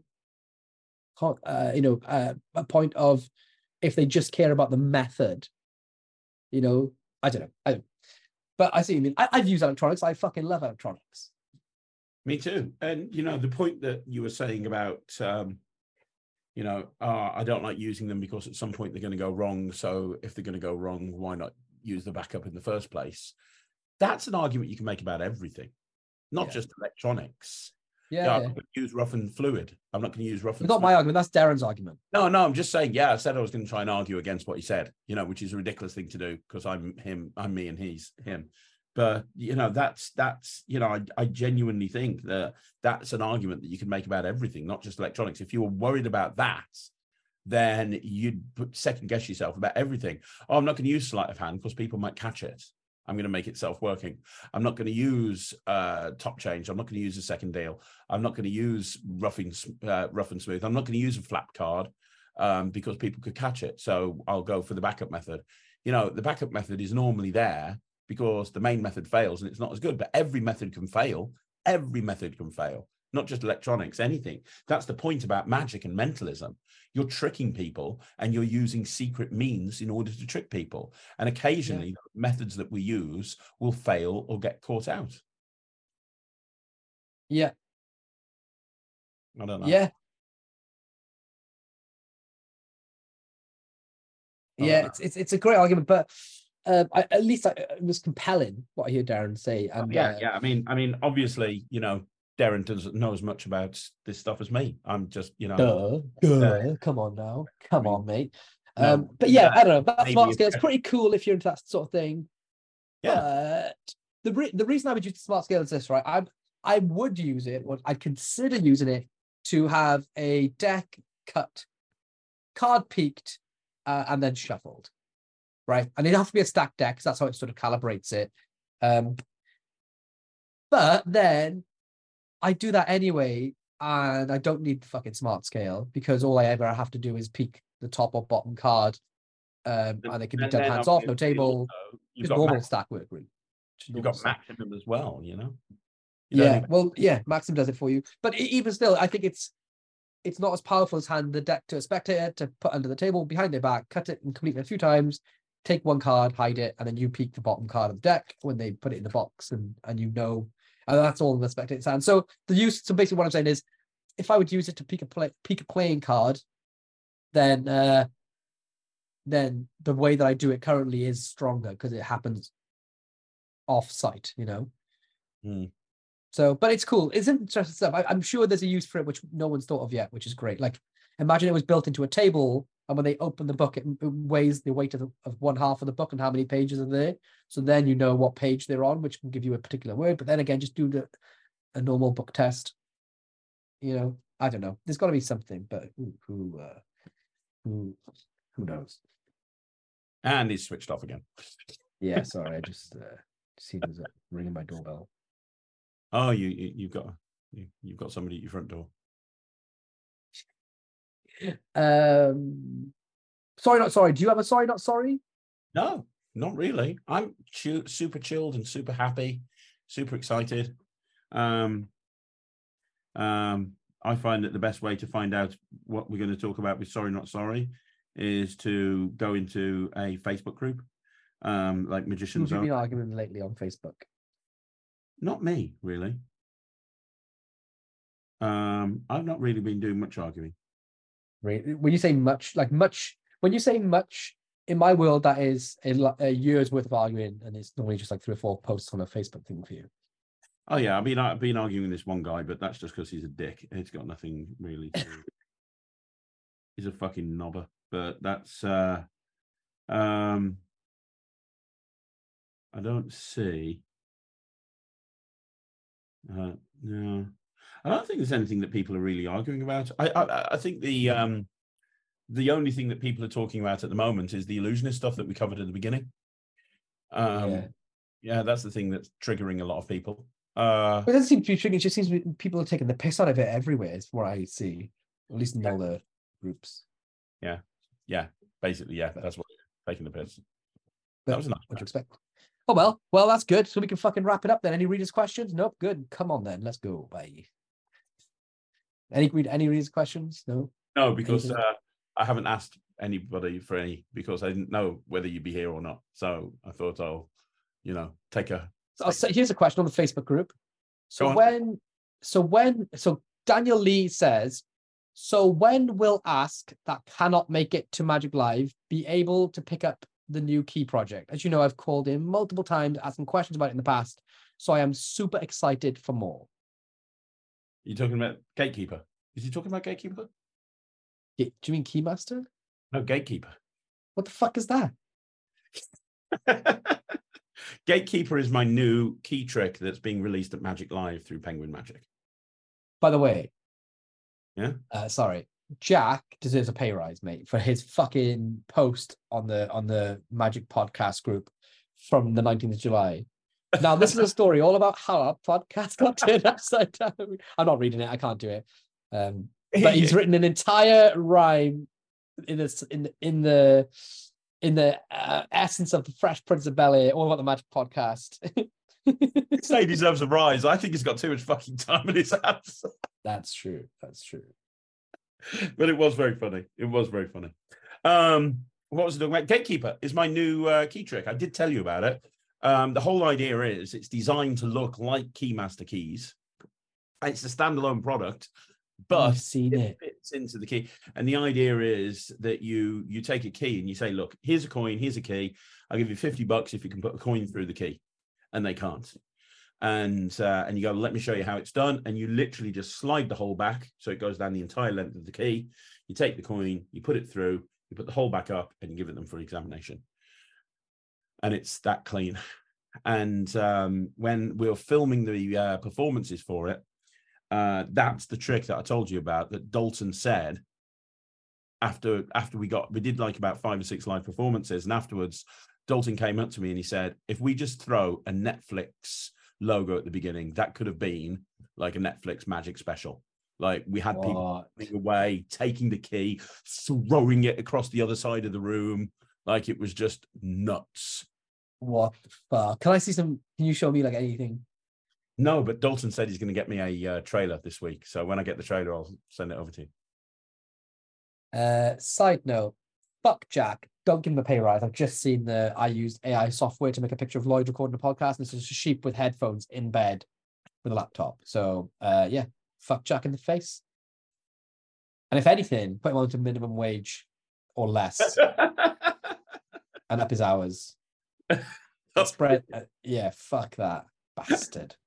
Speaker 3: a point of, if they just care about the method, I don't know. But I see what you mean. I've used electronics. I fucking love electronics.
Speaker 2: Me too. And, the point that you were saying about, I don't like using them because at some point they're going to go wrong. So if they're going to go wrong, why not use the backup in the first place? That's an argument you can make about everything, not just electronics. I'm not going to use rough and fluid. I'm not going to use rough and
Speaker 3: Not my argument. That's Darren's argument.
Speaker 2: No, I'm just saying, I said I was going to try and argue against what he said, which is a ridiculous thing to do because I'm me and he's him. But, that's I genuinely think that that's an argument that you can make about everything, not just electronics. If you were worried about that, then you'd second guess yourself about everything. Oh, I'm not going to use sleight of hand because people might catch it. I'm going to make it self-working. I'm not going to use top change. I'm not going to use a second deal. I'm not going to use rough and smooth. I'm not going to use a flat card because people could catch it. So I'll go for the backup method. The backup method is normally there because the main method fails and it's not as good, but every method can fail. Every method can fail, not just electronics, anything. That's the point about magic and mentalism. You're tricking people and you're using secret means in order to trick people. And occasionally the methods that we use will fail or get caught out.
Speaker 3: Yeah.
Speaker 2: I don't know.
Speaker 3: Yeah. Yeah, it's a great argument, but at least it was compelling what I hear Darren say. And
Speaker 2: I mean, obviously, Darren doesn't know as much about this stuff as me. I'm just,
Speaker 3: come on now. Come on, mate. But yeah, I don't know. That smart scale is pretty cool if you're into that sort of thing.
Speaker 2: Yeah.
Speaker 3: But the reason I would use the smart scale is this, right? I would use it, or I'd consider using it to have a deck cut, card peaked, and then shuffled, right? And it'd have to be a stacked deck because that's how it sort of calibrates it. But then I do that anyway, and I don't need the fucking smart scale because all I ever have to do is peek the top or bottom card, and it can be done hands off, no table. Just normal stack work, really.
Speaker 2: You've got Maximum as well,
Speaker 3: Maxim does it for you. But even still, I think it's not as powerful as hand the deck to a spectator to put under the table behind their back, cut it and complete it a few times, take one card, hide it, and then you peek the bottom card of the deck when they put it in the box, and and that's all in the spectator's hand. So basically what I'm saying is, if I would use it to peek a playing card, then the way that I do it currently is stronger because it happens off site, So, but it's cool. It's interesting stuff. I'm sure there's a use for it which no one's thought of yet, which is great. Like, imagine it was built into a table, and when they open the book, it weighs the weight of one half of the book and how many pages are there. So then you know what page they're on, which can give you a particular word. But then again, just do a normal book test. I don't know. There's got to be something, but who knows?
Speaker 2: And he's switched off again.
Speaker 3: Yeah, sorry. I just see there's a ringing my doorbell.
Speaker 2: Oh, you've got somebody at your front door.
Speaker 3: Sorry, not sorry. Do you have a sorry, not sorry?
Speaker 2: No, not really. I'm super chilled and super happy, super excited. I I find that the best way to find out what we're going to talk about with Sorry Not Sorry is to go into a Facebook group, like Magicians.
Speaker 3: Who've you been arguing lately on Facebook?
Speaker 2: Not me, really. I've not really been doing much arguing.
Speaker 3: When you say much, when you say much, in my world, that is a year's worth of arguing, and it's normally just like 3 or 4 posts on a Facebook thing for you.
Speaker 2: Oh yeah, I've been arguing with this one guy, but that's just because he's a dick. It's got nothing really to he's a fucking knobber. But that's I don't see no. I don't think there's anything that people are really arguing about. I think the only thing that people are talking about at the moment is the illusionist stuff that we covered at the beginning. Yeah, that's the thing that's triggering a lot of people.
Speaker 3: It doesn't seem to be triggering. It just seems people are taking the piss out of it everywhere. Is what I see, at least in all the groups.
Speaker 2: Yeah, basically, yeah, that's what taking the piss. That was nice.
Speaker 3: What do you expect? Oh well, that's good. So we can fucking wrap it up then. Any readers' questions? Nope. Good. Come on then. Let's go. Bye. Any readers' questions? No.
Speaker 2: No, because I haven't asked anybody for any because I didn't know whether you'd be here or not. So I thought I'll, take a.
Speaker 3: So here's a question on the Facebook group. So Daniel Lee says, so when will Ask that cannot make it to Magic Live be able to pick up the new key project? As you know, I've called in multiple times asking questions about it in the past, so I am super excited for more.
Speaker 2: You're talking about Gatekeeper? Is he talking about Gatekeeper?
Speaker 3: Do you mean Keymaster?
Speaker 2: No, Gatekeeper.
Speaker 3: What the fuck is that?
Speaker 2: Gatekeeper is my new key trick that's being released at Magic Live through Penguin Magic.
Speaker 3: By the way,
Speaker 2: yeah.
Speaker 3: Sorry, Jack deserves a pay rise, mate, for his fucking post on the Magic podcast group from the 19th of July. Now, this is a story all about how our podcast got turned upside down. I'm not reading it. I can't do it. But he's written an entire rhyme in the essence of the Fresh Prince of Bel-Air, all about the Magic podcast.
Speaker 2: Say he deserves a rise. I think he's got too much fucking time in his hands.
Speaker 3: That's true.
Speaker 2: But it was very funny. What was it talking about? Gatekeeper is my new key trick. I did tell you about it. The whole idea is it's designed to look like Keymaster keys. It's a standalone product, but it fits into the key. And the idea is that you take a key and you say, look, here's a coin, here's a key. I'll give you $50 if you can put a coin through the key. And they can't. And you go, let me show you how it's done. And you literally just slide the hole back. So it goes down the entire length of the key. You take the coin, you put it through, you put the hole back up, and you give it them for examination. And it's that clean. And when we were filming the performances for it, that's the trick that I told you about that Dalton said after we did like about 5 or 6 live performances. And afterwards, Dalton came up to me and he said, if we just throw a Netflix logo at the beginning, that could have been like a Netflix Magic special. Like we had people running away, taking the key, throwing it across the other side of the room. Like it was just nuts.
Speaker 3: What the fuck? Can you show me like anything?
Speaker 2: No, but Dalton said he's going to get me a trailer this week. So when I get the trailer, I'll send it over to you.
Speaker 3: Side note, fuck Jack. Don't give him a pay rise. I've just seen I used AI software to make a picture of Lloyd recording a podcast. And this is a sheep with headphones in bed with a laptop. So yeah, fuck Jack in the face. And if anything, put him on to minimum wage or less. And up his hours. Spread. Yeah, fuck that bastard.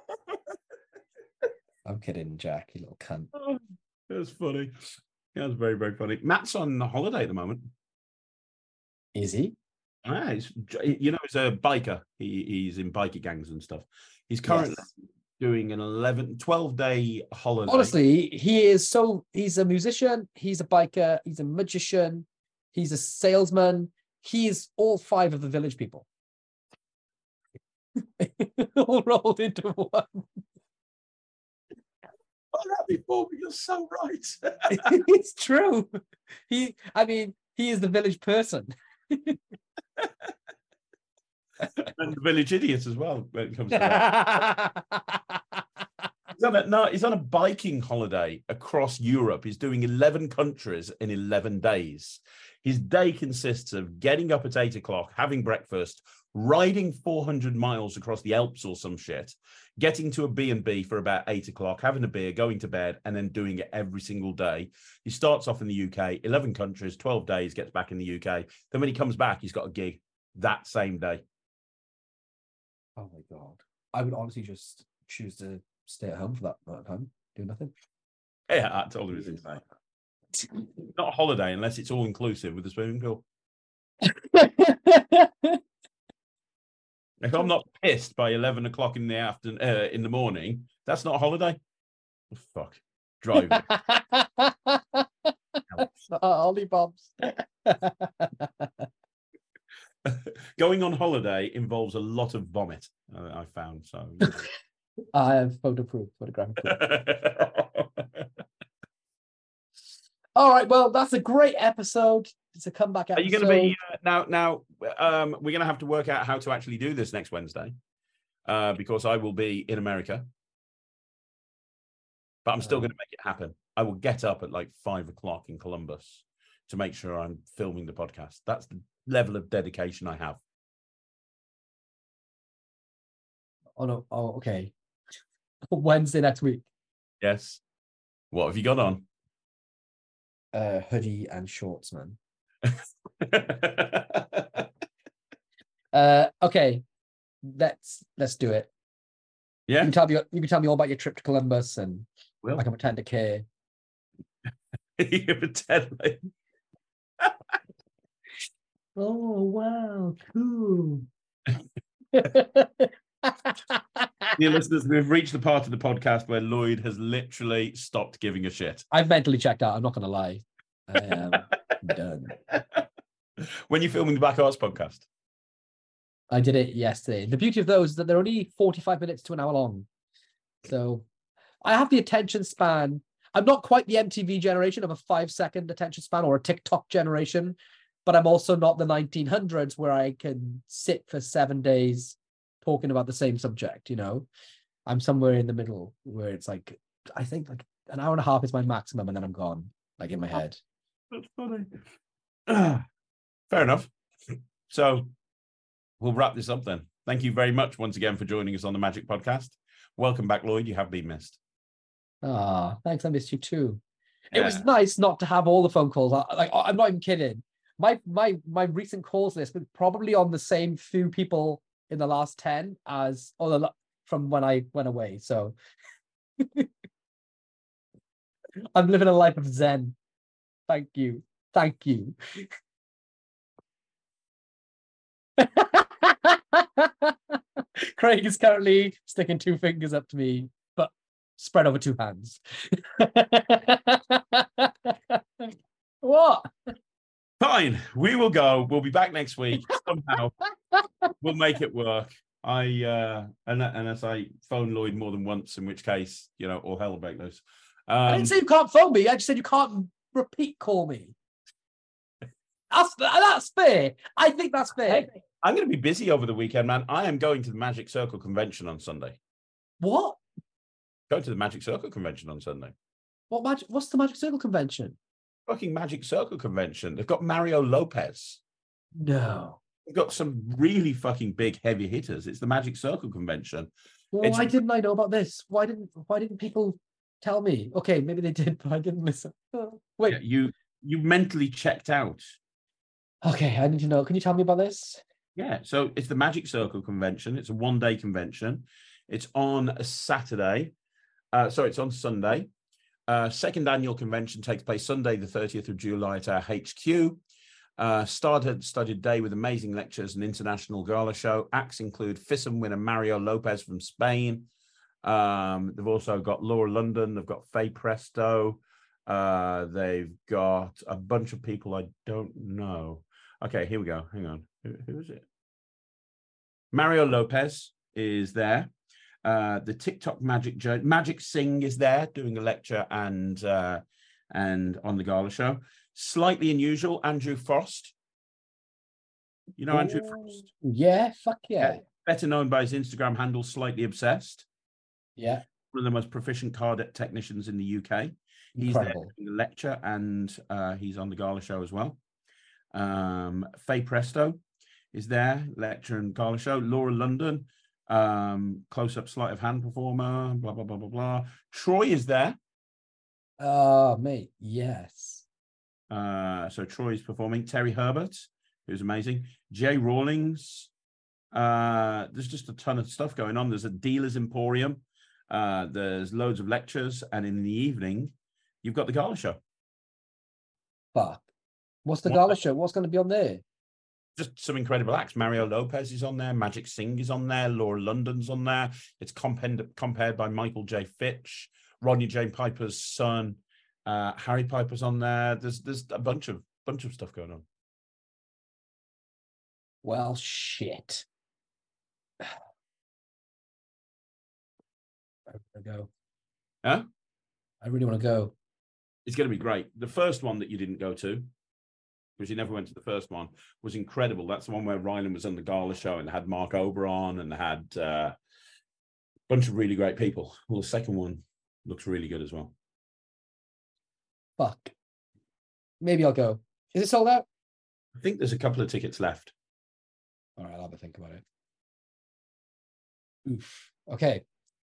Speaker 3: I'm kidding, Jack, you little cunt.
Speaker 2: Oh, that was funny. That was very, very funny. Matt's on holiday at the moment.
Speaker 3: Is he?
Speaker 2: He's a biker. He's in biker gangs and stuff. He's currently doing an 12-day holiday.
Speaker 3: Honestly, he's a musician, he's a biker, he's a magician, he's a salesman. He's all 5 of the Village People. All rolled into one.
Speaker 2: That before, but you're so right.
Speaker 3: It's true. He is the village person.
Speaker 2: And the village idiot as well when it comes to that. He's on a biking holiday across Europe. He's doing 11 countries in 11 days. His day consists of getting up at 8 o'clock, having breakfast, riding 400 miles across the Alps or some shit, getting to a B&B for about 8 o'clock, having a beer, going to bed, and then doing it every single day. He starts off in the UK, 11 countries, 12 days, gets back in the UK. Then when he comes back, he's got a gig that same day.
Speaker 3: Oh my God. I would honestly just choose to stay at home for that amount of time, do nothing.
Speaker 2: Yeah, I told him it's like not a holiday unless it's all inclusive with the swimming pool. If I'm not pissed by 11 o'clock in the morning, that's not a holiday. Oh, fuck. Driving.
Speaker 3: Ollie Bobs.
Speaker 2: Going on holiday involves a lot of vomit, I found. So
Speaker 3: I have photograph proof. All right, well, that's a great episode. It's a comeback episode.
Speaker 2: Are you going to be now? We're going to have to work out how to actually do this next Wednesday, because I will be in America, but I'm still going to make it happen. I will get up at like 5 o'clock in Columbus to make sure I'm filming the podcast. That's the level of dedication I have.
Speaker 3: Oh no! Oh, okay. Wednesday next week.
Speaker 2: Yes. What have you got on?
Speaker 3: Hoodie and shorts, man. Okay, let's do it.
Speaker 2: Yeah.
Speaker 3: You can tell me all about your trip to Columbus, and I can pretend to care.
Speaker 2: You can pretend like...
Speaker 3: Oh wow, cool.
Speaker 2: Dear listeners, we've reached the part of the podcast where Lloyd has literally stopped giving a shit.
Speaker 3: I've mentally checked out. I'm not going to lie. I am done.
Speaker 2: When you're filming the Black Arts podcast?
Speaker 3: I did it yesterday. The beauty of those is that they're only 45 minutes to an hour long. So I have the attention span. I'm not quite the MTV generation of a 5-second attention span or a TikTok generation, but I'm also not the 1900s where I can sit for 7 days talking about the same subject, you know. I'm somewhere in the middle where it's like, I think like an hour and a half is my maximum, and then I'm gone, like in my head.
Speaker 2: That's funny. Fair enough. So we'll wrap this up then. Thank you very much once again for joining us on the Magic Podcast. Welcome back, Lloyd. You have been missed.
Speaker 3: Thanks. I missed you too. Yeah. It was nice not to have all the phone calls. I'm not even kidding. My recent calls list was probably on the same few people in the last 10 as from when I went away. So I'm living a life of Zen. Thank you. Craig is currently sticking 2 fingers up to me, but spread over 2 hands. What?
Speaker 2: Fine, we will go. We'll be back next week. Somehow we'll make it work. Unless I phone Lloyd more than once, in which case, you know, all hell will break loose.
Speaker 3: I didn't say you can't phone me. I just said you can't repeat call me. That's fair. I think that's fair.
Speaker 2: Hey, I'm going to be busy over the weekend, man. I am going to the Magic Circle convention on Sunday.
Speaker 3: What?
Speaker 2: Go to the Magic Circle convention on Sunday.
Speaker 3: What's the Magic Circle convention?
Speaker 2: Fucking Magic Circle convention. They've got Mario Lopez.
Speaker 3: No.
Speaker 2: They've got some really fucking big heavy hitters. It's the Magic Circle convention.
Speaker 3: Well, why didn't I know about this? Why didn't people tell me? Okay, maybe they did, but I didn't listen. Wait.
Speaker 2: Yeah, you mentally checked out.
Speaker 3: Okay, I need to know. Can you tell me about this?
Speaker 2: Yeah, so it's the Magic Circle convention. It's a 1-day convention. It's on a Saturday. It's on Sunday. Second annual convention takes place Sunday, the 30th of July at our HQ. Studded day with amazing lectures and international gala show. Acts include FISM winner Mario Lopez from Spain. They've also got Laura London. They've got Faye Presto. They've got a bunch of people I don't know. Okay, here we go. Hang on. Who is it? Mario Lopez is there. The TikTok Magic Singh is there doing a lecture and on the gala show. Slightly unusual, Andrew Frost. You know Andrew Frost?
Speaker 3: Yeah, fuck yeah.
Speaker 2: Better known by his Instagram handle, Slightly Obsessed.
Speaker 3: Yeah.
Speaker 2: one of the most proficient car technicians in the UK. He's
Speaker 3: Incredible.
Speaker 2: there in the lecture, and he's on the gala show as well. Faye Presto is there, lecture and gala show. Laura London, close-up sleight of hand performer, blah, blah, blah, blah, blah. Troy is there.
Speaker 3: Oh, mate, yes.
Speaker 2: So Troy's performing. Terry Herbert, who's amazing. Jay Rawlings. There's just a ton of stuff going on. There's a dealer's emporium. There's loads of lectures. And in the evening, you've got the gala show.
Speaker 3: Fuck. What's the gala show? What's going to be on there?
Speaker 2: Just some incredible acts. Mario Lopez is on there. Magic Singh is on there. Laura London's on there. It's compared by Michael J. Fitch, Rodney Jane Piper's son. Harry Piper's on there. There's a bunch of stuff going on.
Speaker 3: Well, shit. I want to go.
Speaker 2: Huh?
Speaker 3: I really want to go.
Speaker 2: It's going to be great. The first one that you didn't go to, because you never went to the first one, was incredible. That's the one where Rylan was on the gala show and had Mark Oberon and had a bunch of really great people. Well, the second one looks really good as well.
Speaker 3: Fuck. Maybe I'll go. Is it sold out?
Speaker 2: I think there's a couple of tickets left.
Speaker 3: All right, I'll have a think about it. Oof. Okay.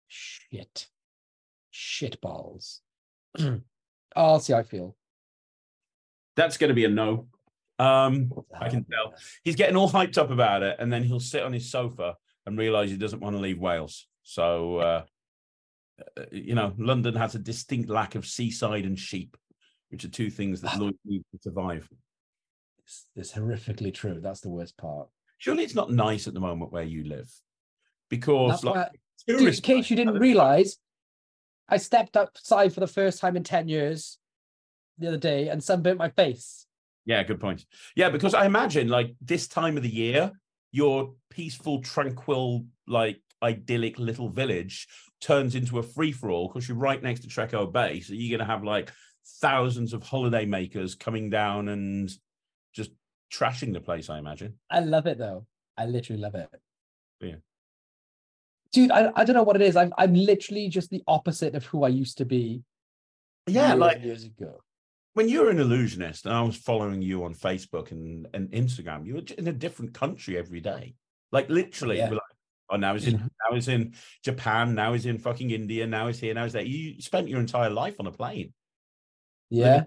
Speaker 3: Shit balls. I'll see how I feel.
Speaker 2: That's going to be a no. I can tell. He's getting all hyped up about it, and then he'll sit on his sofa and realise he doesn't want to leave Wales. So, London has a distinct lack of seaside and sheep, which are two things that Lloyd needs to survive.
Speaker 3: It's horrifically true. That's the worst part.
Speaker 2: Surely it's not nice at the moment where you live, because
Speaker 3: dude, in case you didn't realise, I stepped outside for the first time in 10 years the other day and sunburnt my face.
Speaker 2: Yeah, good point. Yeah, because I imagine like this time of the year, your peaceful, tranquil, like idyllic little village turns into a free-for-all because you're right next to Treco Bay. So you're going to have like thousands of holiday makers coming down and just trashing the place, I imagine.
Speaker 3: I love it though. I literally love it.
Speaker 2: Yeah.
Speaker 3: Dude, I don't know what it is. I'm literally just the opposite of who I used to be.
Speaker 2: Yeah,
Speaker 3: years ago.
Speaker 2: When you were an illusionist and I was following you on Facebook and Instagram, you were in a different country every day. Like literally,
Speaker 3: Yeah.
Speaker 2: we're like, oh, now he's in Japan, now he's in fucking India, now he's here, now he's there. You spent your entire life on a plane.
Speaker 3: Yeah.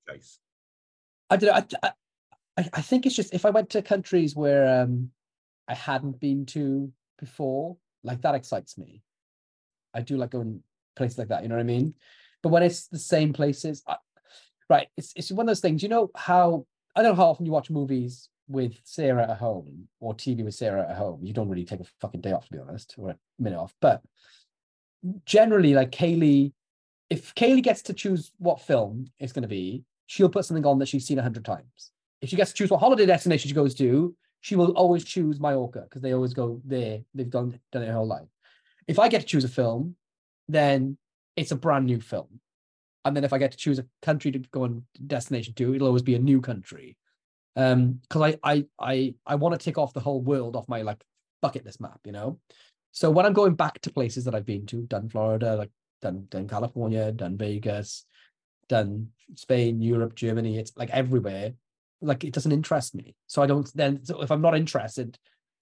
Speaker 3: I don't know. I think it's just if I went to countries where I hadn't been to before, like that excites me. I do like going places like that, you know what I mean? But when it's the same places, right, it's one of those things, you know how, I don't know how often you watch movies with Sarah at home or TV with Sarah at home. You don't really take a fucking day off, to be honest, or a minute off. But generally, like Kaylee, if Kaylee gets to choose what film it's going to be, she'll put something on that she's seen 100 times. If she gets to choose what holiday destination she goes to, she will always choose Mallorca because they always go there. They've done it her whole life. If I get to choose a film, then it's a brand new film. And then if I get to choose a country to go on destination to, it'll always be a new country. Because I want to tick off the whole world off my like bucket list map, you know? So when I'm going back to places that I've been to, done Florida, like done California, done Vegas, done Spain, Europe, Germany, it's like everywhere. Like it doesn't interest me. So so if I'm not interested,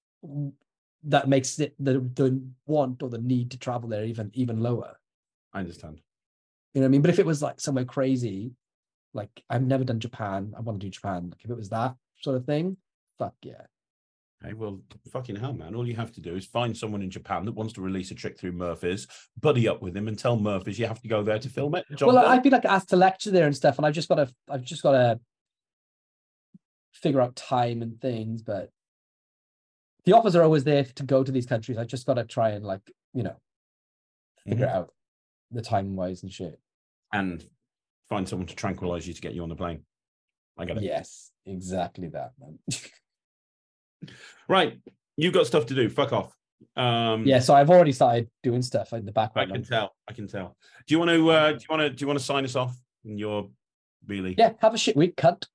Speaker 3: that makes it the want or the need to travel there even lower.
Speaker 2: I understand.
Speaker 3: You know what I mean? But if it was like somewhere crazy, like I've never done Japan, I want to do Japan. Like if it was that sort of thing, fuck yeah.
Speaker 2: Hey, well, fucking hell, man. All you have to do is find someone in Japan that wants to release a trick through Murphy's, buddy up with him and tell Murphy's you have to go there to film it.
Speaker 3: Well, I've been like asked to lecture there and stuff, and I've just got to figure out time and things, but the offers are always there to go to these countries. I just got to try and figure it out the time wise and shit.
Speaker 2: And find someone to tranquilize you to get you on the plane. I get it.
Speaker 3: Yes, exactly that, man.
Speaker 2: Right. You've got stuff to do. Fuck off.
Speaker 3: Yeah, so I've already started doing stuff in the background.
Speaker 2: I can tell. Do you want to sign us off? And you're really
Speaker 3: have a shit week, cunt.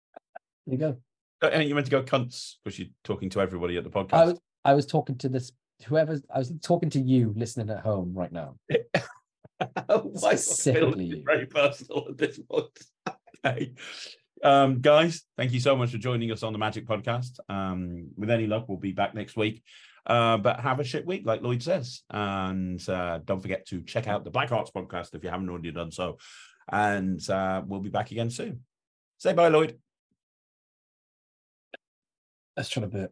Speaker 3: There you go.
Speaker 2: And you meant to go cunts because you're talking to everybody at the podcast.
Speaker 3: I was talking to this I was talking to you listening at home right now. Specifically,
Speaker 2: very personal at this point. Okay. Guys, thank you so much for joining us on the Magic Podcast. With any luck, we'll be back next week. But have a shit week, like Lloyd says. And don't forget to check out the Black Arts Podcast if you haven't already done so. And we'll be back again soon. Say bye, Lloyd.
Speaker 3: Let's try a bit.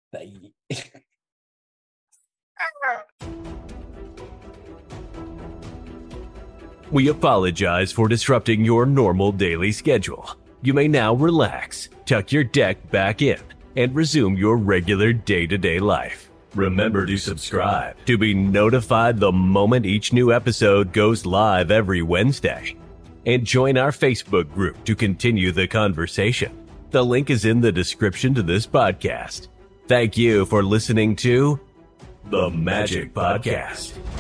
Speaker 1: We apologize for disrupting your normal daily schedule. You may now relax, tuck your deck back in, and resume your regular day-to-day life. Remember to subscribe to be notified the moment each new episode goes live every Wednesday. And join our Facebook group to continue the conversation. The link is in the description to this podcast. Thank you for listening to The Magic Podcast.